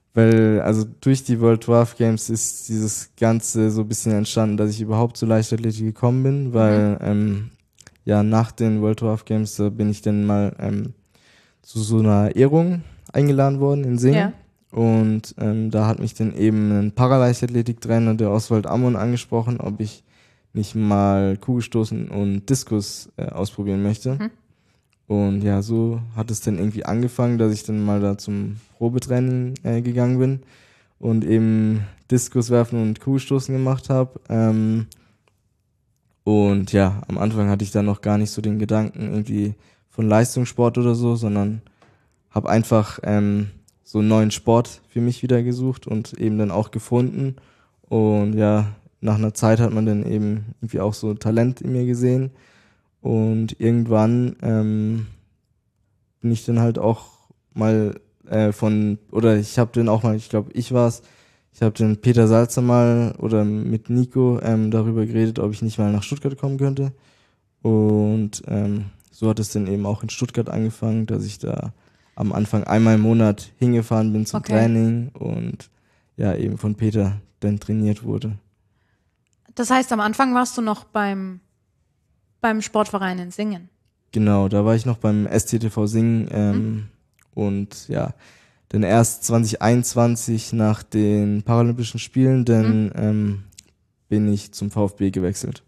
Weil, also durch die World Dwarf Games ist dieses Ganze so ein bisschen entstanden, dass ich überhaupt zur Leichtathletik gekommen bin, weil, mhm. ähm, ja, nach den World Dwarf Games da bin ich dann mal ähm, zu so einer Ehrung eingeladen worden in Singen. Ja. Und ähm, da hat mich dann eben ein Paraleichtathletik-Trainer, der Oswald Ammon, angesprochen, ob ich nicht mal Kugelstoßen und Diskus äh, ausprobieren möchte. Mhm. Und ja, so hat es dann irgendwie angefangen, dass ich dann mal da zum Probetraining äh, gegangen bin und eben Diskus werfen und Kugelstoßen gemacht habe. Ähm, und ja, am Anfang hatte ich dann noch gar nicht so den Gedanken irgendwie von Leistungssport oder so, sondern habe einfach ähm, so einen neuen Sport für mich wieder gesucht und eben dann auch gefunden. Und ja, nach einer Zeit hat man dann eben irgendwie auch so Talent in mir gesehen. Und irgendwann ähm, bin ich dann halt auch mal äh, von, oder ich habe dann auch mal, ich glaube, ich war's, ich habe den Peter Salzer mal oder mit Nico ähm, darüber geredet, ob ich nicht mal nach Stuttgart kommen könnte. Und ähm, so hat es dann eben auch in Stuttgart angefangen, dass ich da am Anfang einmal im Monat hingefahren bin zum okay. Training und ja, eben von Peter dann trainiert wurde. Das heißt, am Anfang warst du noch beim beim Sportverein in Singen? Genau, da war ich noch beim S T T V Singen ähm, mhm. und ja, dann erst zwanzig einundzwanzig nach den Paralympischen Spielen, dann mhm. ähm, bin ich zum VfB gewechselt.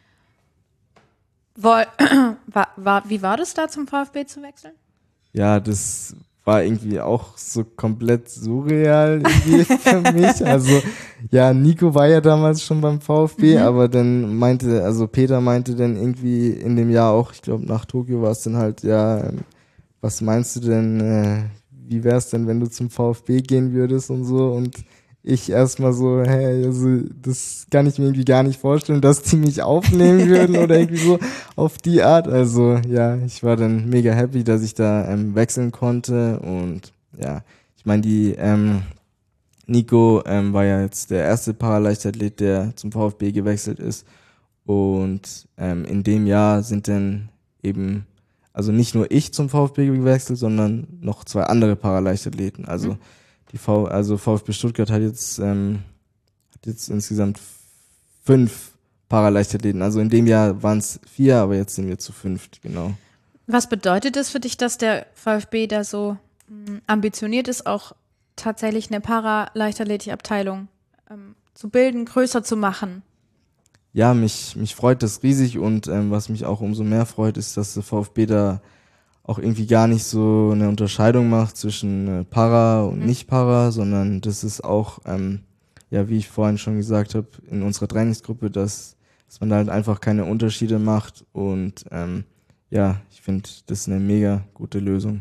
War, war, war, wie war das da, zum VfB zu wechseln? Ja, das war irgendwie auch so komplett surreal irgendwie für mich. Also ja, Nico war ja damals schon beim VfB, mhm. aber dann meinte, also Peter meinte dann irgendwie in dem Jahr auch, ich glaube nach Tokio war es dann halt, ja, was meinst du denn, äh, wie wär's denn, wenn du zum VfB gehen würdest und so, und ich erstmal so, hey, also das kann ich mir irgendwie gar nicht vorstellen, dass die mich aufnehmen würden oder irgendwie so auf die Art. Also ja, ich war dann mega happy, dass ich da ähm, wechseln konnte. Und ja, ich meine, die ähm, Nico ähm, war ja jetzt der erste Paraleichtathlet, der zum VfB gewechselt ist. Und ähm, in dem Jahr sind dann eben, also nicht nur ich zum VfB gewechselt, sondern noch zwei andere Paraleichtathleten. Also mhm. Die v, also VfB Stuttgart hat jetzt, ähm, hat jetzt insgesamt fünf Paraleichtathleten. Also in dem Jahr waren es vier, aber jetzt sind wir zu fünft, genau. Was bedeutet es für dich, dass der VfB da so mh, ambitioniert ist, auch tatsächlich eine Paraleichtathletik-Abteilung ähm, zu bilden, größer zu machen? Ja, mich, mich freut das riesig, und ähm, was mich auch umso mehr freut, ist, dass der VfB da auch irgendwie gar nicht so eine Unterscheidung macht zwischen äh, Para und mhm. Nicht-Para, sondern das ist auch, ähm, ja, wie ich vorhin schon gesagt habe, in unserer Trainingsgruppe, dass, dass man da halt einfach keine Unterschiede macht, und ähm, ja, ich finde, das ist eine mega gute Lösung.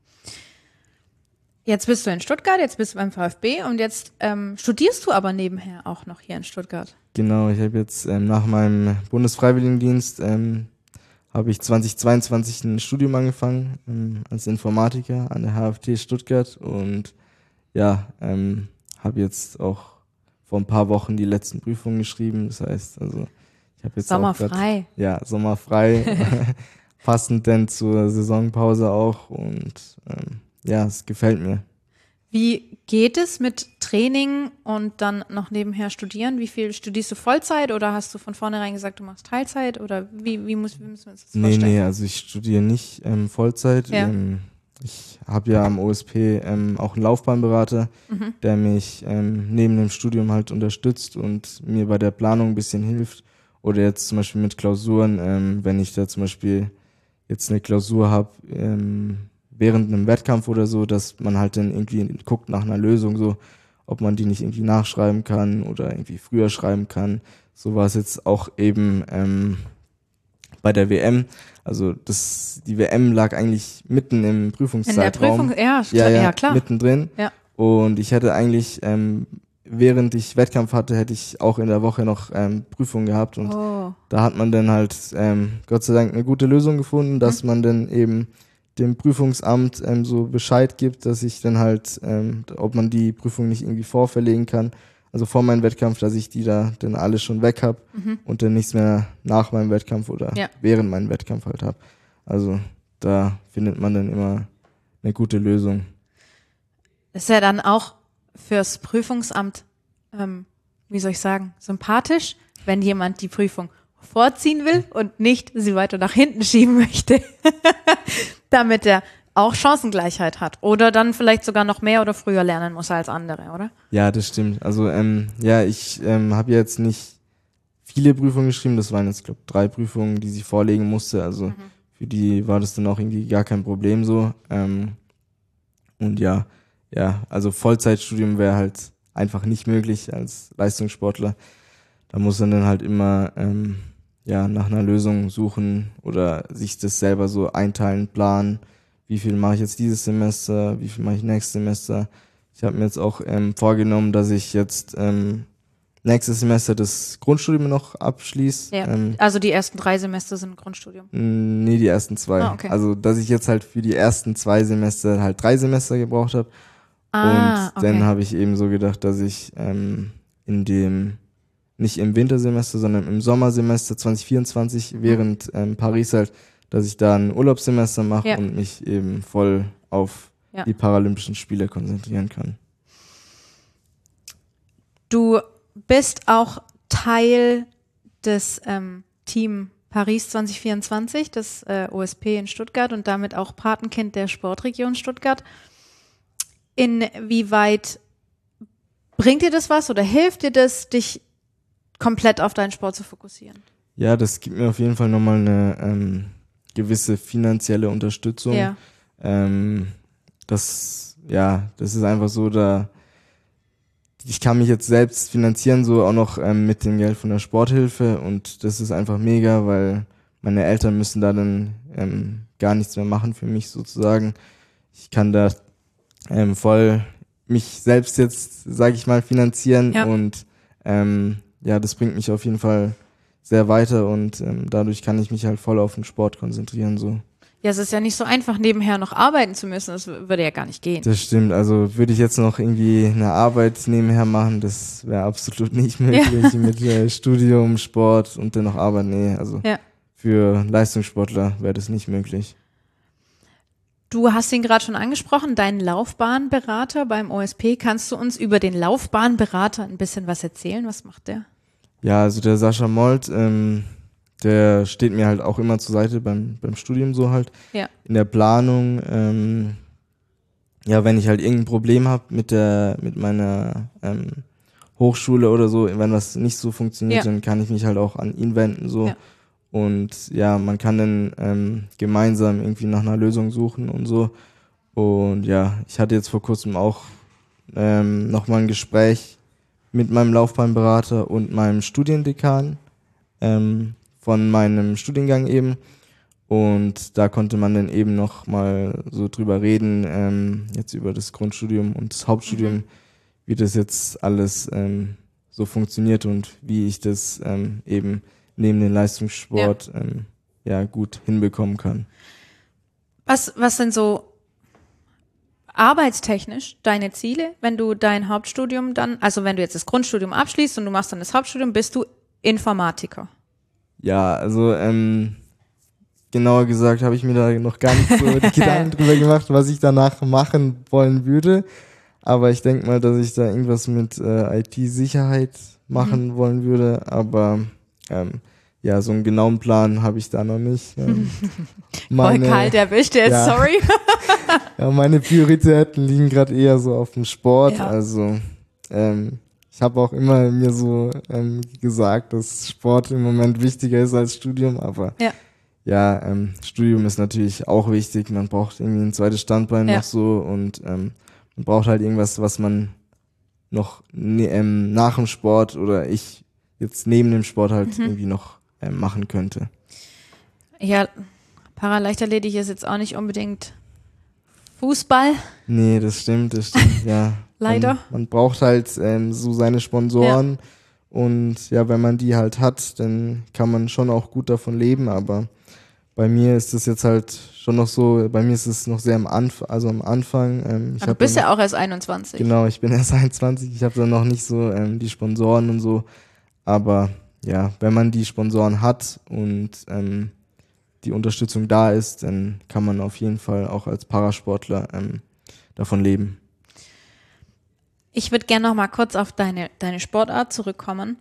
Jetzt bist du in Stuttgart, jetzt bist du beim VfB und jetzt ähm, studierst du aber nebenher auch noch hier in Stuttgart. Genau, ich habe jetzt ähm, nach meinem Bundesfreiwilligendienst ähm, habe ich zweitausendzweiundzwanzig ein Studium angefangen ähm, als Informatiker an der H F T Stuttgart, und ja, ähm, habe jetzt auch vor ein paar Wochen die letzten Prüfungen geschrieben. Das heißt, also ich habe jetzt sommerfrei. auch grad, ja, sommerfrei, passend denn zur Saisonpause auch, und ähm, ja, es gefällt mir. Wie geht es mit Training und dann noch nebenher studieren? Wie viel studierst du Vollzeit, oder hast du von vornherein gesagt, du machst Teilzeit, oder wie, wie, muss, wie müssen wir uns das nee, vorstellen? Nee, nee, also ich studiere nicht ähm, Vollzeit. Ja. Ähm, ich habe ja am O S P ähm, auch einen Laufbahnberater, mhm. der mich ähm, neben dem Studium halt unterstützt und mir bei der Planung ein bisschen hilft. Oder jetzt zum Beispiel mit Klausuren, ähm, wenn ich da zum Beispiel jetzt eine Klausur habe, ähm, während einem Wettkampf oder so, dass man halt dann irgendwie guckt nach einer Lösung, so, ob man die nicht irgendwie nachschreiben kann oder irgendwie früher schreiben kann. So war es jetzt auch eben ähm, bei der W M. Also das, die W M lag eigentlich mitten im Prüfungszeitraum. In der Prüfung, ja, ja, ja, ja klar. Mittendrin. Ja. Und ich hätte eigentlich, ähm, während ich Wettkampf hatte, hätte ich auch in der Woche noch ähm, Prüfungen gehabt. Und oh. da hat man dann halt ähm, Gott sei Dank eine gute Lösung gefunden, dass mhm. man dann eben dem Prüfungsamt ähm, so Bescheid gibt, dass ich dann halt, ähm, ob man die Prüfung nicht irgendwie vorverlegen kann, also vor meinem Wettkampf, dass ich die da dann alle schon weg habe mhm. und dann nichts mehr nach meinem Wettkampf oder ja. während meinem Wettkampf halt habe. Also da findet man dann immer eine gute Lösung. Das ist ja dann auch fürs Prüfungsamt, ähm, wie soll ich sagen, sympathisch, wenn jemand die Prüfung vorziehen will und nicht sie weiter nach hinten schieben möchte, damit er auch Chancengleichheit hat oder dann vielleicht sogar noch mehr oder früher lernen muss als andere, oder? Ja, das stimmt. Also ähm, ja, ich ähm, habe jetzt nicht viele Prüfungen geschrieben, das waren jetzt, glaube ich, drei Prüfungen, die sie vorlegen musste, also mhm. für die war das dann auch irgendwie gar kein Problem so. Ähm, und ja, ja, also Vollzeitstudium wäre halt einfach nicht möglich als Leistungssportler. Da muss man dann halt immer ähm, ja nach einer Lösung suchen oder sich das selber so einteilen, planen. Wie viel mache ich jetzt dieses Semester, wie viel mache ich nächstes Semester. Ich habe mir jetzt auch ähm, vorgenommen, dass ich jetzt ähm, nächstes Semester das Grundstudium noch abschließe. Ja, ähm, also die ersten drei Semester sind Grundstudium. Nee, die ersten zwei. Ah, okay. Also, dass ich jetzt halt für die ersten zwei Semester halt drei Semester gebraucht habe. Ah, und dann okay. habe ich eben so gedacht, dass ich ähm, in dem, nicht im Wintersemester, sondern im Sommersemester zwanzig vierundzwanzig, mhm. während ähm, Paris halt, dass ich da ein Urlaubssemester mache ja. und mich eben voll auf ja. die Paralympischen Spiele konzentrieren kann. Du bist auch Teil des ähm, Team Paris zwanzig vierundzwanzig, des äh, O S P in Stuttgart und damit auch Patenkind der Sportregion Stuttgart. Inwieweit bringt dir das was oder hilft dir das, dich komplett auf deinen Sport zu fokussieren? Ja, das gibt mir auf jeden Fall nochmal eine ähm, gewisse finanzielle Unterstützung. Ja. Ähm, das, ja, das ist einfach so, da ich kann mich jetzt selbst finanzieren, so auch noch ähm, mit dem Geld von der Sporthilfe und das ist einfach mega, weil meine Eltern müssen da dann ähm, gar nichts mehr machen für mich sozusagen. Ich kann da ähm, voll mich selbst jetzt, sage ich mal, finanzieren ja. und ähm, ja, das bringt mich auf jeden Fall sehr weiter und ähm, dadurch kann ich mich halt voll auf den Sport konzentrieren so. Ja, es ist ja nicht so einfach, nebenher noch arbeiten zu müssen. Das würde ja gar nicht gehen. Das stimmt. Also würde ich jetzt noch irgendwie eine Arbeit nebenher machen, das wäre absolut nicht möglich. Ja. Mit äh, Studium, Sport und dann noch Arbeit. Nee, also ja. für Leistungssportler wäre das nicht möglich. Du hast ihn gerade schon angesprochen, deinen Laufbahnberater beim O S P. Kannst du uns über den Laufbahnberater ein bisschen was erzählen? Was macht der? Ja, also der Sascha Molt, ähm, der steht mir halt auch immer zur Seite beim beim Studium so halt. Ja. In der Planung, ähm, ja, wenn ich halt irgendein Problem habe mit der mit meiner ähm, Hochschule oder so, wenn das nicht so funktioniert, ja. dann kann ich mich halt auch an ihn wenden so. Ja. Und ja, man kann dann ähm, gemeinsam irgendwie nach einer Lösung suchen und so. Und ja, ich hatte jetzt vor kurzem auch ähm, nochmal ein Gespräch mit meinem Laufbahnberater und meinem Studiendekan ähm, von meinem Studiengang eben. Und da konnte man dann eben noch mal so drüber reden, ähm, jetzt über das Grundstudium und das Hauptstudium, mhm. wie das jetzt alles ähm, so funktioniert und wie ich das ähm, eben neben dem Leistungssport ja. Ähm, ja gut hinbekommen kann. Was, was sind so arbeitstechnisch deine Ziele, wenn du dein Hauptstudium dann, also wenn du jetzt das Grundstudium abschließt und du machst dann das Hauptstudium, bist du Informatiker? Ja, also ähm, genauer gesagt habe ich mir da noch gar nicht so die Gedanken drüber gemacht, was ich danach machen wollen würde. Aber ich denke mal, dass ich da irgendwas mit äh, I T-Sicherheit machen mhm. wollen würde. Aber ähm, ja, so einen genauen Plan habe ich da noch nicht. Ähm, meine, Voll kalt erwischt jetzt, ja, sorry. Ja, meine Prioritäten liegen gerade eher so auf dem Sport. Ja. Also ähm, ich habe auch immer mir so ähm, gesagt, dass Sport im Moment wichtiger ist als Studium. Aber ja, ja ähm, Studium ist natürlich auch wichtig. Man braucht irgendwie ein zweites Standbein ja. noch so und ähm, man braucht halt irgendwas, was man noch ne, ähm, nach dem Sport oder ich jetzt neben dem Sport halt mhm. irgendwie noch ähm, machen könnte. Ja, Paraleichtathletik ist jetzt auch nicht unbedingt Fußball. Nee, das stimmt, das stimmt, ja. Leider. Man, man braucht halt ähm, so seine Sponsoren ja. und ja, wenn man die halt hat, dann kann man schon auch gut davon leben, aber bei mir ist es jetzt halt schon noch so, bei mir ist es noch sehr am Anfang, also am Anfang. Ähm, ich aber du bist ja auch erst einundzwanzig. Genau, ich bin erst einundzwanzig, ich habe dann noch nicht so ähm, die Sponsoren und so, aber ja, wenn man die Sponsoren hat und ähm, die Unterstützung da ist, dann kann man auf jeden Fall auch als Parasportler ähm, davon leben. Ich würde gerne noch mal kurz auf deine, deine Sportart zurückkommen.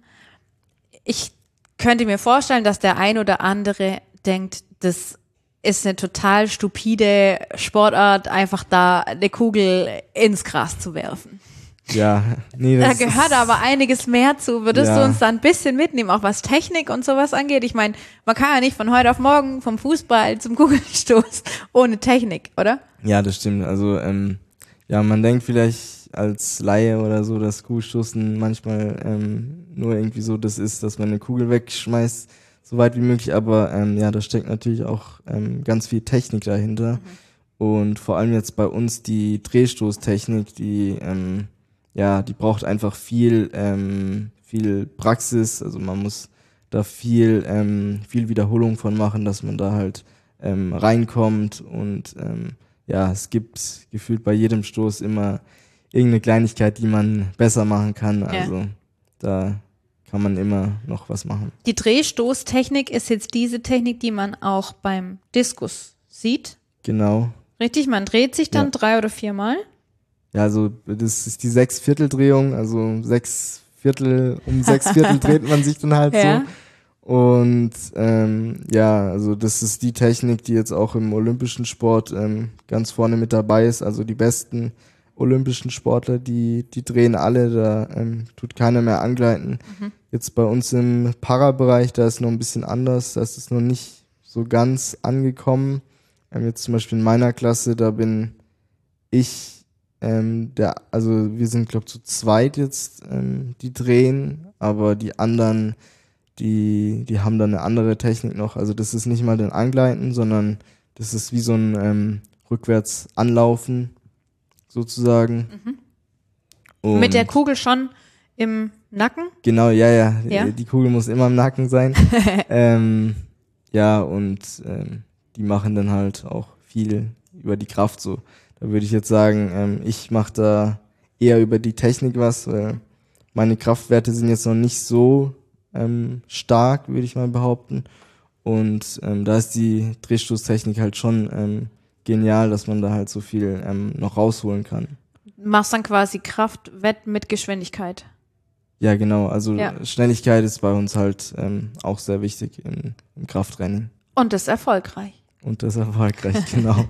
Ich könnte mir vorstellen, dass der ein oder andere denkt, das ist eine total stupide Sportart, einfach da eine Kugel ins Gras zu werfen. Ja, nee, Da das gehört ist, aber einiges mehr zu. Würdest Ja. du uns da ein bisschen mitnehmen, auch was Technik und sowas angeht? Ich meine, man kann ja nicht von heute auf morgen vom Fußball zum Kugelstoß ohne Technik, oder? ja, das stimmt. Also, ähm, ja, man denkt vielleicht als Laie oder so, dass Kugelstoßen manchmal ähm, nur irgendwie so das ist, dass man eine Kugel wegschmeißt, so weit wie möglich, aber ähm, ja, da steckt natürlich auch ähm, ganz viel Technik dahinter. Mhm. Und vor allem jetzt bei uns die Drehstoßtechnik, die ähm, ja, die braucht einfach viel, ähm, viel Praxis, also man muss da viel, ähm, viel Wiederholung von machen, dass man da halt ähm, reinkommt und ähm, ja, es gibt gefühlt bei jedem Stoß immer irgendeine Kleinigkeit, die man besser machen kann, also ja. Da kann man immer noch was machen. Die Drehstoßtechnik ist jetzt diese Technik, die man auch beim Diskus sieht. Genau. Richtig, man dreht sich dann Ja. drei oder viermal. Ja, also das ist die Sechs-Viertel-Drehung, also sechs Viertel, um sechs Viertel dreht man sich dann halt Ja. so. Und ähm, ja, also das ist die Technik, die jetzt auch im olympischen Sport ähm, ganz vorne mit dabei ist. Also die besten olympischen Sportler, die die drehen alle, da ähm, tut keiner mehr angleiten. Mhm. Jetzt bei uns im Para-Bereich, da ist noch ein bisschen anders, da ist es noch nicht so ganz angekommen. Ähm, jetzt zum Beispiel in meiner Klasse, da bin ich ähm, der, also wir sind glaube zu zweit jetzt, ähm, die drehen, aber die anderen, die die haben dann eine andere Technik noch. Also das ist nicht mal den Angleiten, sondern das ist wie so ein ähm, rückwärts Anlaufen sozusagen. Mhm. Und Mit der Kugel schon im Nacken? genau, ja, ja, Ja? die Kugel muss immer im Nacken sein. ähm, ja, und ähm, die machen dann halt auch viel über die Kraft so. Da würde ich jetzt sagen, ähm, ich mache da eher über die Technik was, weil meine Kraftwerte sind jetzt noch nicht so ähm, stark, würde ich mal behaupten. Und ähm, da ist die Drehstoßtechnik halt schon ähm, genial, dass man da halt so viel ähm, noch rausholen kann. Machst dann quasi Kraftwett mit Geschwindigkeit. Ja, genau. Also Ja. Schnelligkeit ist bei uns halt ähm, auch sehr wichtig im, im Krafttraining. Und das erfolgreich. Und das erfolgreich, genau.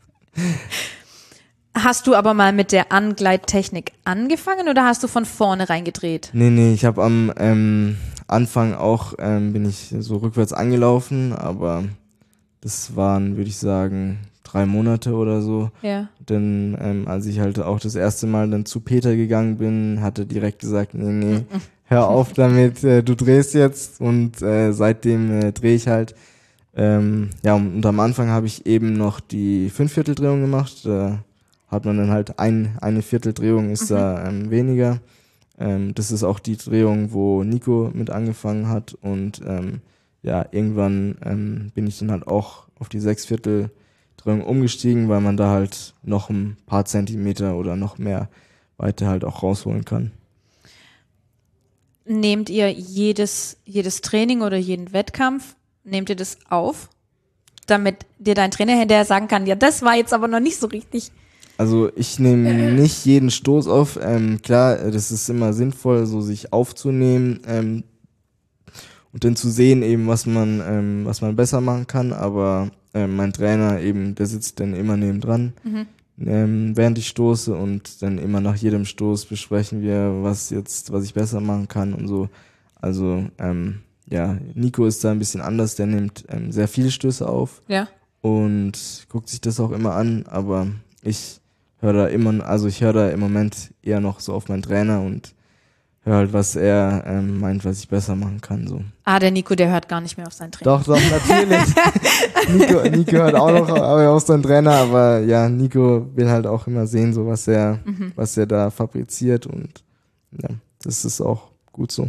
Hast du aber mal mit der Angleittechnik angefangen oder hast du von vorne reingedreht? Nee, nee, ich habe am ähm, Anfang auch, ähm, bin ich so rückwärts angelaufen, aber das waren, würde ich sagen, drei Monate oder so. Ja. Denn ähm, als ich halt auch das erste Mal dann zu Peter gegangen bin, hat er direkt gesagt, nee, nee, hör auf damit, äh, du drehst jetzt und äh, seitdem äh, drehe ich halt. Ähm, ja, und, und am Anfang habe ich eben noch die Fünfvierteldrehung gemacht, da hat man dann halt ein, eine Vierteldrehung ist mhm. da ähm, weniger. Ähm, das ist auch die Drehung, wo Nico mit angefangen hat und ähm, ja, irgendwann ähm, bin ich dann halt auch auf die Sechsvierteldrehung umgestiegen, weil man da halt noch ein paar Zentimeter oder noch mehr Weite halt auch rausholen kann. Nehmt ihr jedes, jedes Training oder jeden Wettkampf, nehmt ihr das auf, damit dir dein Trainer hinterher sagen kann, ja, das war jetzt aber noch nicht so richtig. Also ich nehme nicht jeden Stoß auf. Ähm, klar, das ist immer sinnvoll, so sich aufzunehmen ähm, und dann zu sehen eben, was man ähm, was man besser machen kann. Aber ähm, mein Trainer eben, der sitzt dann immer nebendran, mhm. ähm, während ich stoße und dann immer nach jedem Stoß besprechen wir, was jetzt, was ich besser machen kann und so. Also ähm, ja, Nico ist da ein bisschen anders. Der nimmt ähm, sehr viele Stöße auf Ja. und guckt sich das auch immer an. Aber ich höre da immer, also ich höre da im Moment eher noch so auf meinen Trainer und höre halt, was er ähm, meint, was ich besser machen kann. So. Ah, der Nico, der hört gar nicht mehr auf seinen Trainer. Doch, doch, natürlich. Nico, Nico hört auch noch auf seinen Trainer, aber ja, Nico will halt auch immer sehen, so was er, mhm. was er da fabriziert und ja, das ist auch gut so.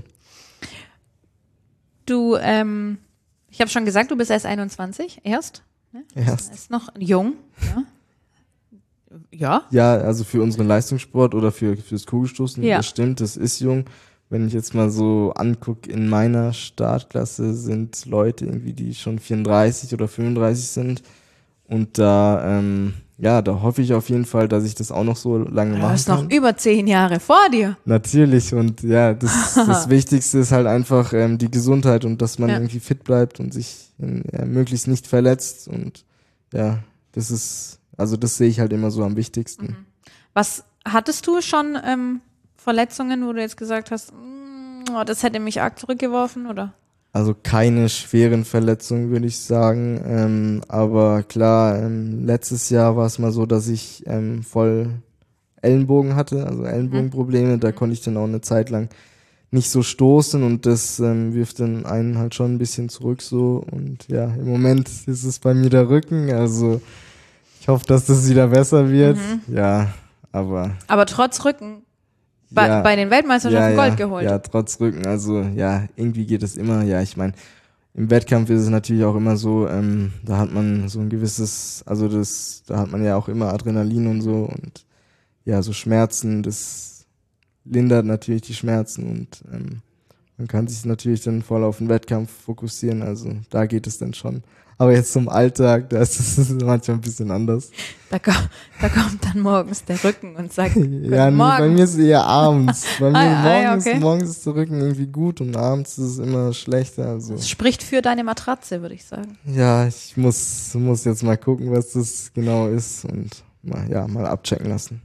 Du, ähm, ich habe schon gesagt, du bist erst einundzwanzig, erst. Ne? Erst. Ist noch jung, ja. Ja? Ja, also für unseren Leistungssport oder für fürs Kugelstoßen, ja. Das stimmt, das ist jung. Wenn ich jetzt mal so angucke, in meiner Startklasse sind Leute irgendwie, die schon vierunddreißig oder fünfunddreißig sind und da ähm, ja, da hoffe ich auf jeden Fall, dass ich das auch noch so lange Du machen hast kann. noch über zehn Jahre vor dir. Natürlich und ja, das, das Wichtigste ist halt einfach ähm, die Gesundheit und dass man Ja. irgendwie fit bleibt und sich ja, möglichst nicht verletzt und ja, das ist, also das sehe ich halt immer so am wichtigsten. Mhm. Was hattest du schon ähm, Verletzungen, wo du jetzt gesagt hast, mm, oh, das hätte mich arg zurückgeworfen, oder? Also keine schweren Verletzungen, würde ich sagen. Ähm, aber klar, ähm, letztes Jahr war es mal so, dass ich ähm, voll Ellenbogen hatte, also Ellenbogenprobleme. Da konnte ich dann auch eine Zeit lang nicht so stoßen und das ähm, wirft dann einen halt schon ein bisschen zurück so. Und ja, im Moment ist es bei mir der Rücken. Also ich hoffe, dass das wieder besser wird. Mhm. Ja, aber Aber trotz Rücken bei, ja, bei den Weltmeisterschaften ja, Gold ja, geholt. Ja, trotz Rücken. Also ja, irgendwie geht es immer. Ja, ich meine, im Wettkampf ist es natürlich auch immer so, ähm, da hat man so ein gewisses, also das, da hat man ja auch immer Adrenalin und so und ja, so Schmerzen, das lindert natürlich die Schmerzen und ähm, man kann sich natürlich dann voll auf den Wettkampf fokussieren, also da geht es dann schon. Aber jetzt zum Alltag, da ist es manchmal ein bisschen anders. Da, ko- da kommt dann morgens der Rücken und sagt, Guten Ja, nee, bei Morgen. mir ist es eher abends. Bei mir Ah, ja, ah, ja, morgens, okay. morgens ist der Rücken irgendwie gut und abends ist es immer schlechter. Also Das spricht für deine Matratze, würde ich sagen. ja, ich muss, muss jetzt mal gucken, was das genau ist und mal, ja, mal abchecken lassen.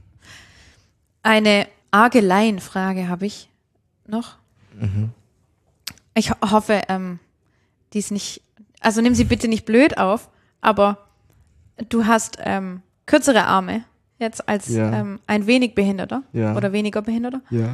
Eine arge Laienfrage habe ich noch. Mhm. Ich ho- hoffe, ähm, die ist nicht, also nimm sie bitte nicht blöd auf, aber du hast ähm, kürzere Arme jetzt als Ja. ähm, ein wenig Behinderter Ja. oder weniger Behinderter. Ja.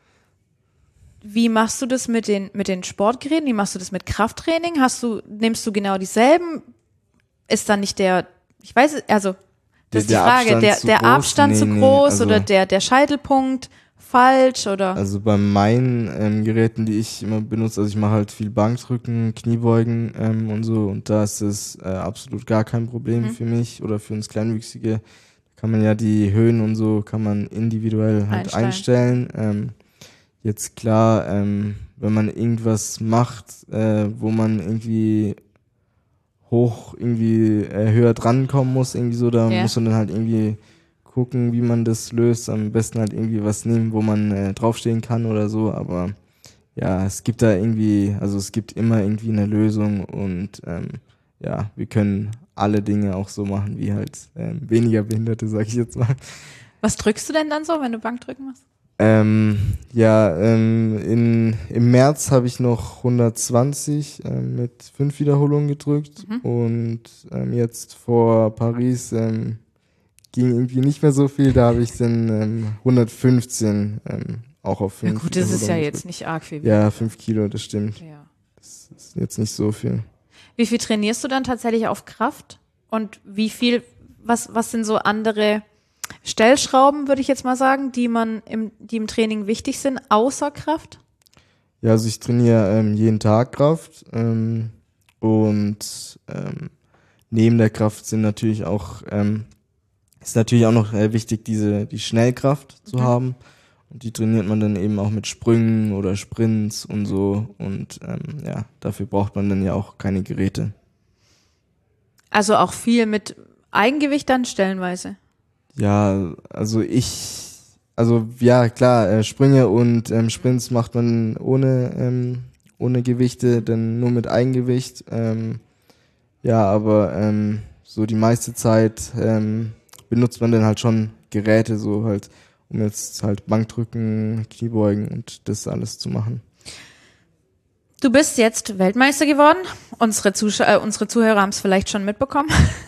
Wie machst du das mit den, mit den Sportgeräten? Wie machst du das mit Krafttraining? Hast du, nimmst du genau dieselben? Ist dann nicht der, ich weiß es, also, das ist die Der- der Frage, Abstand der, zu der groß? Abstand Nee, zu nee, groß also- oder der, der Scheitelpunkt falsch oder? Also bei meinen ähm, Geräten, die ich immer benutze, also ich mache halt viel Bankdrücken, Kniebeugen ähm, und so und da ist es äh, absolut gar kein Problem Mhm. für mich oder für uns Kleinwüchsige. Da kann man ja die Höhen und so kann man individuell halt Einstellen. einstellen. Ähm, jetzt klar, ähm, wenn man irgendwas macht, äh, wo man irgendwie hoch irgendwie äh, höher drankommen muss, irgendwie so, da Ja. muss man dann halt irgendwie gucken, wie man das löst. Am besten halt irgendwie was nehmen, wo man äh, draufstehen kann oder so. Aber ja, es gibt da irgendwie, also es gibt immer irgendwie eine Lösung und ähm, ja, wir können alle Dinge auch so machen wie halt ähm, weniger Behinderte, sag ich jetzt mal. Was drückst du denn dann so, wenn du Bankdrücken machst? Ähm, ja, ähm, in, im März habe ich noch hundertzwanzig ähm, mit fünf Wiederholungen gedrückt Mhm. und ähm, jetzt vor Paris ähm, ging irgendwie nicht mehr so viel, da habe ich dann ähm, hundertfünfzehn ähm, auch auf Ja fünf gut, das ist ja Wiederholungen jetzt gedrückt. nicht arg viel. Ja, fünf Kilo, das stimmt. Ja. Das ist jetzt nicht so viel. Wie viel trainierst du dann tatsächlich auf Kraft? Und wie viel, was, was sind so andere Stellschrauben, würde ich jetzt mal sagen, die man im, die im Training wichtig sind, außer Kraft? Ja, also ich trainiere ähm, jeden Tag Kraft ähm, und ähm, neben der Kraft sind natürlich auch ähm, ist natürlich auch noch äh, wichtig, diese die Schnellkraft zu Mhm. haben und die trainiert man dann eben auch mit Sprüngen oder Sprints und so und ähm, ja, dafür braucht man dann ja auch keine Geräte. Also auch viel mit Eigengewicht dann stellenweise. Ja, also ich, also ja klar, äh, Sprünge und ähm, Sprints macht man ohne ähm, ohne Gewichte, dann nur mit Eigengewicht. Ähm, ja, aber ähm, so die meiste Zeit ähm, benutzt man dann halt schon Geräte, so halt, um jetzt halt Bankdrücken, Kniebeugen und das alles zu machen. Du bist jetzt Weltmeister geworden. Unsere, Zuschau äh, unsere Zuhörer haben es vielleicht schon mitbekommen.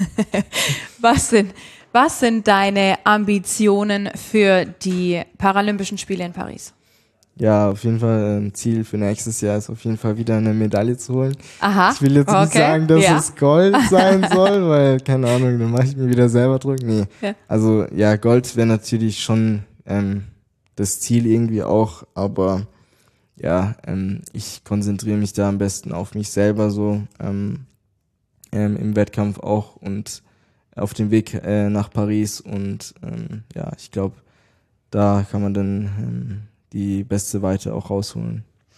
was sind, was sind deine Ambitionen für die Paralympischen Spiele in Paris? Ja, auf jeden Fall ein Ziel für nächstes Jahr ist auf jeden Fall wieder eine Medaille zu holen. Aha. Ich will jetzt nicht okay. sagen, dass ja. es Gold sein soll, weil, keine Ahnung, dann mache ich mir wieder selber Druck. Nee. Ja. Also ja, Gold wäre natürlich schon ähm, das Ziel irgendwie auch, aber ja, ähm, ich konzentriere mich da am besten auf mich selber so ähm, ähm, im Wettkampf auch und auf dem Weg äh, nach Paris und ähm, ja, ich glaube, da kann man dann ähm, die beste Weite auch rausholen.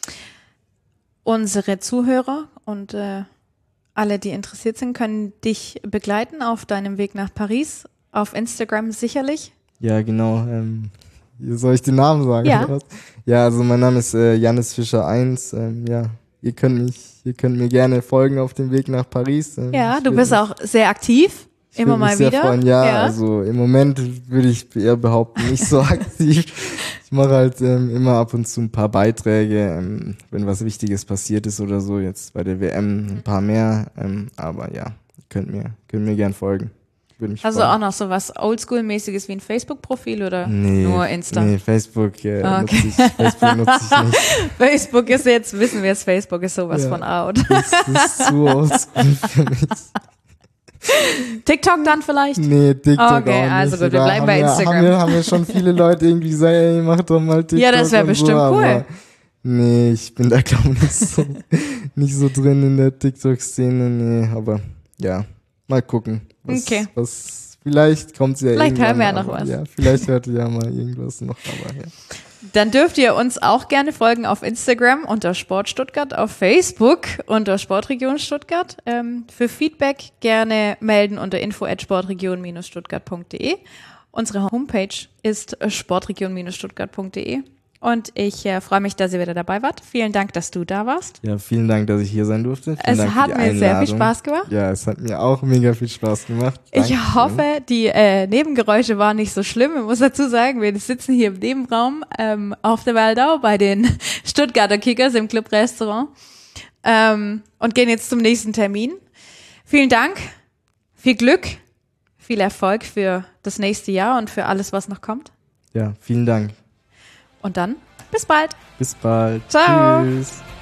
Unsere Zuhörer und äh, alle, die interessiert sind, können dich begleiten auf deinem Weg nach Paris. auf Instagram sicherlich. Ja, genau. Ähm, soll ich den Namen sagen? Ja. Oder was? Ja, also mein Name ist äh, Jannis Fischer eins. Ähm, ja, ihr könnt mich, ihr könnt mir gerne folgen auf dem Weg nach Paris. Ähm, Ja, ich du würd bist mich- auch sehr aktiv. ich Immer würd mal mich sehr wieder. Freuen. Ja, Ja. also im Moment würde ich eher behaupten, nicht so aktiv. Ich mache halt ähm, immer ab und zu ein paar Beiträge, ähm, wenn was Wichtiges passiert ist oder so. Jetzt bei der W M ein paar mehr. Ähm, aber ja, könnt mir, könnt mir gern folgen. Würde mich Hast du freuen. auch noch so was Oldschool-mäßiges wie ein Facebook-Profil oder Nee, nur Insta? Nee, Facebook, äh, Ah, okay. nutze ich, Facebook nutze ich nicht. Facebook ist jetzt, wissen wir es, Facebook ist sowas Ja. von out. Das ist zu oldschool für mich. TikTok dann vielleicht? Nee, TikTok Okay, auch nicht. also gut, wir Da bleiben haben bei ja, Instagram. Haben wir, haben wir schon viele Leute irgendwie gesagt, ey, mach doch mal TikTok. Ja, das wär und bestimmt so, aber cool. Nee, ich bin da glaube ich nicht so, nicht so drin in der TikTok-Szene, nee, aber ja, mal gucken. Was, Okay. Was, vielleicht kommt ja Vielleicht irgendwann. hören wir ja noch aber, was. Ja, vielleicht hört ihr ja mal irgendwas noch, aber ja. Dann dürft ihr uns auch gerne folgen auf Instagram unter Sport Stuttgart, auf Facebook unter Sportregion Stuttgart. Ähm, für Feedback gerne melden unter info at sportregion dash stuttgart punkt de. Unsere Homepage ist sportregion dash stuttgart punkt de. Und ich äh, freue mich, dass ihr wieder dabei wart. Vielen Dank, dass du da warst. Ja, vielen Dank, dass ich hier sein durfte. Vielen Es Dank für hat die mir sehr viel Einladung. Spaß gemacht. Ja, es hat mir auch mega viel Spaß gemacht. Ich Dankeschön. hoffe, die äh, Nebengeräusche waren nicht so schlimm. Ich muss dazu sagen, wir sitzen hier im Nebenraum ähm, auf der Waldau bei den Stuttgarter Kickers im Clubrestaurant ähm, und gehen jetzt zum nächsten Termin. Vielen Dank, viel Glück, viel Erfolg für das nächste Jahr und für alles, was noch kommt. Ja, vielen Dank. Und dann bis bald. Bis bald. Ciao. Tschüss.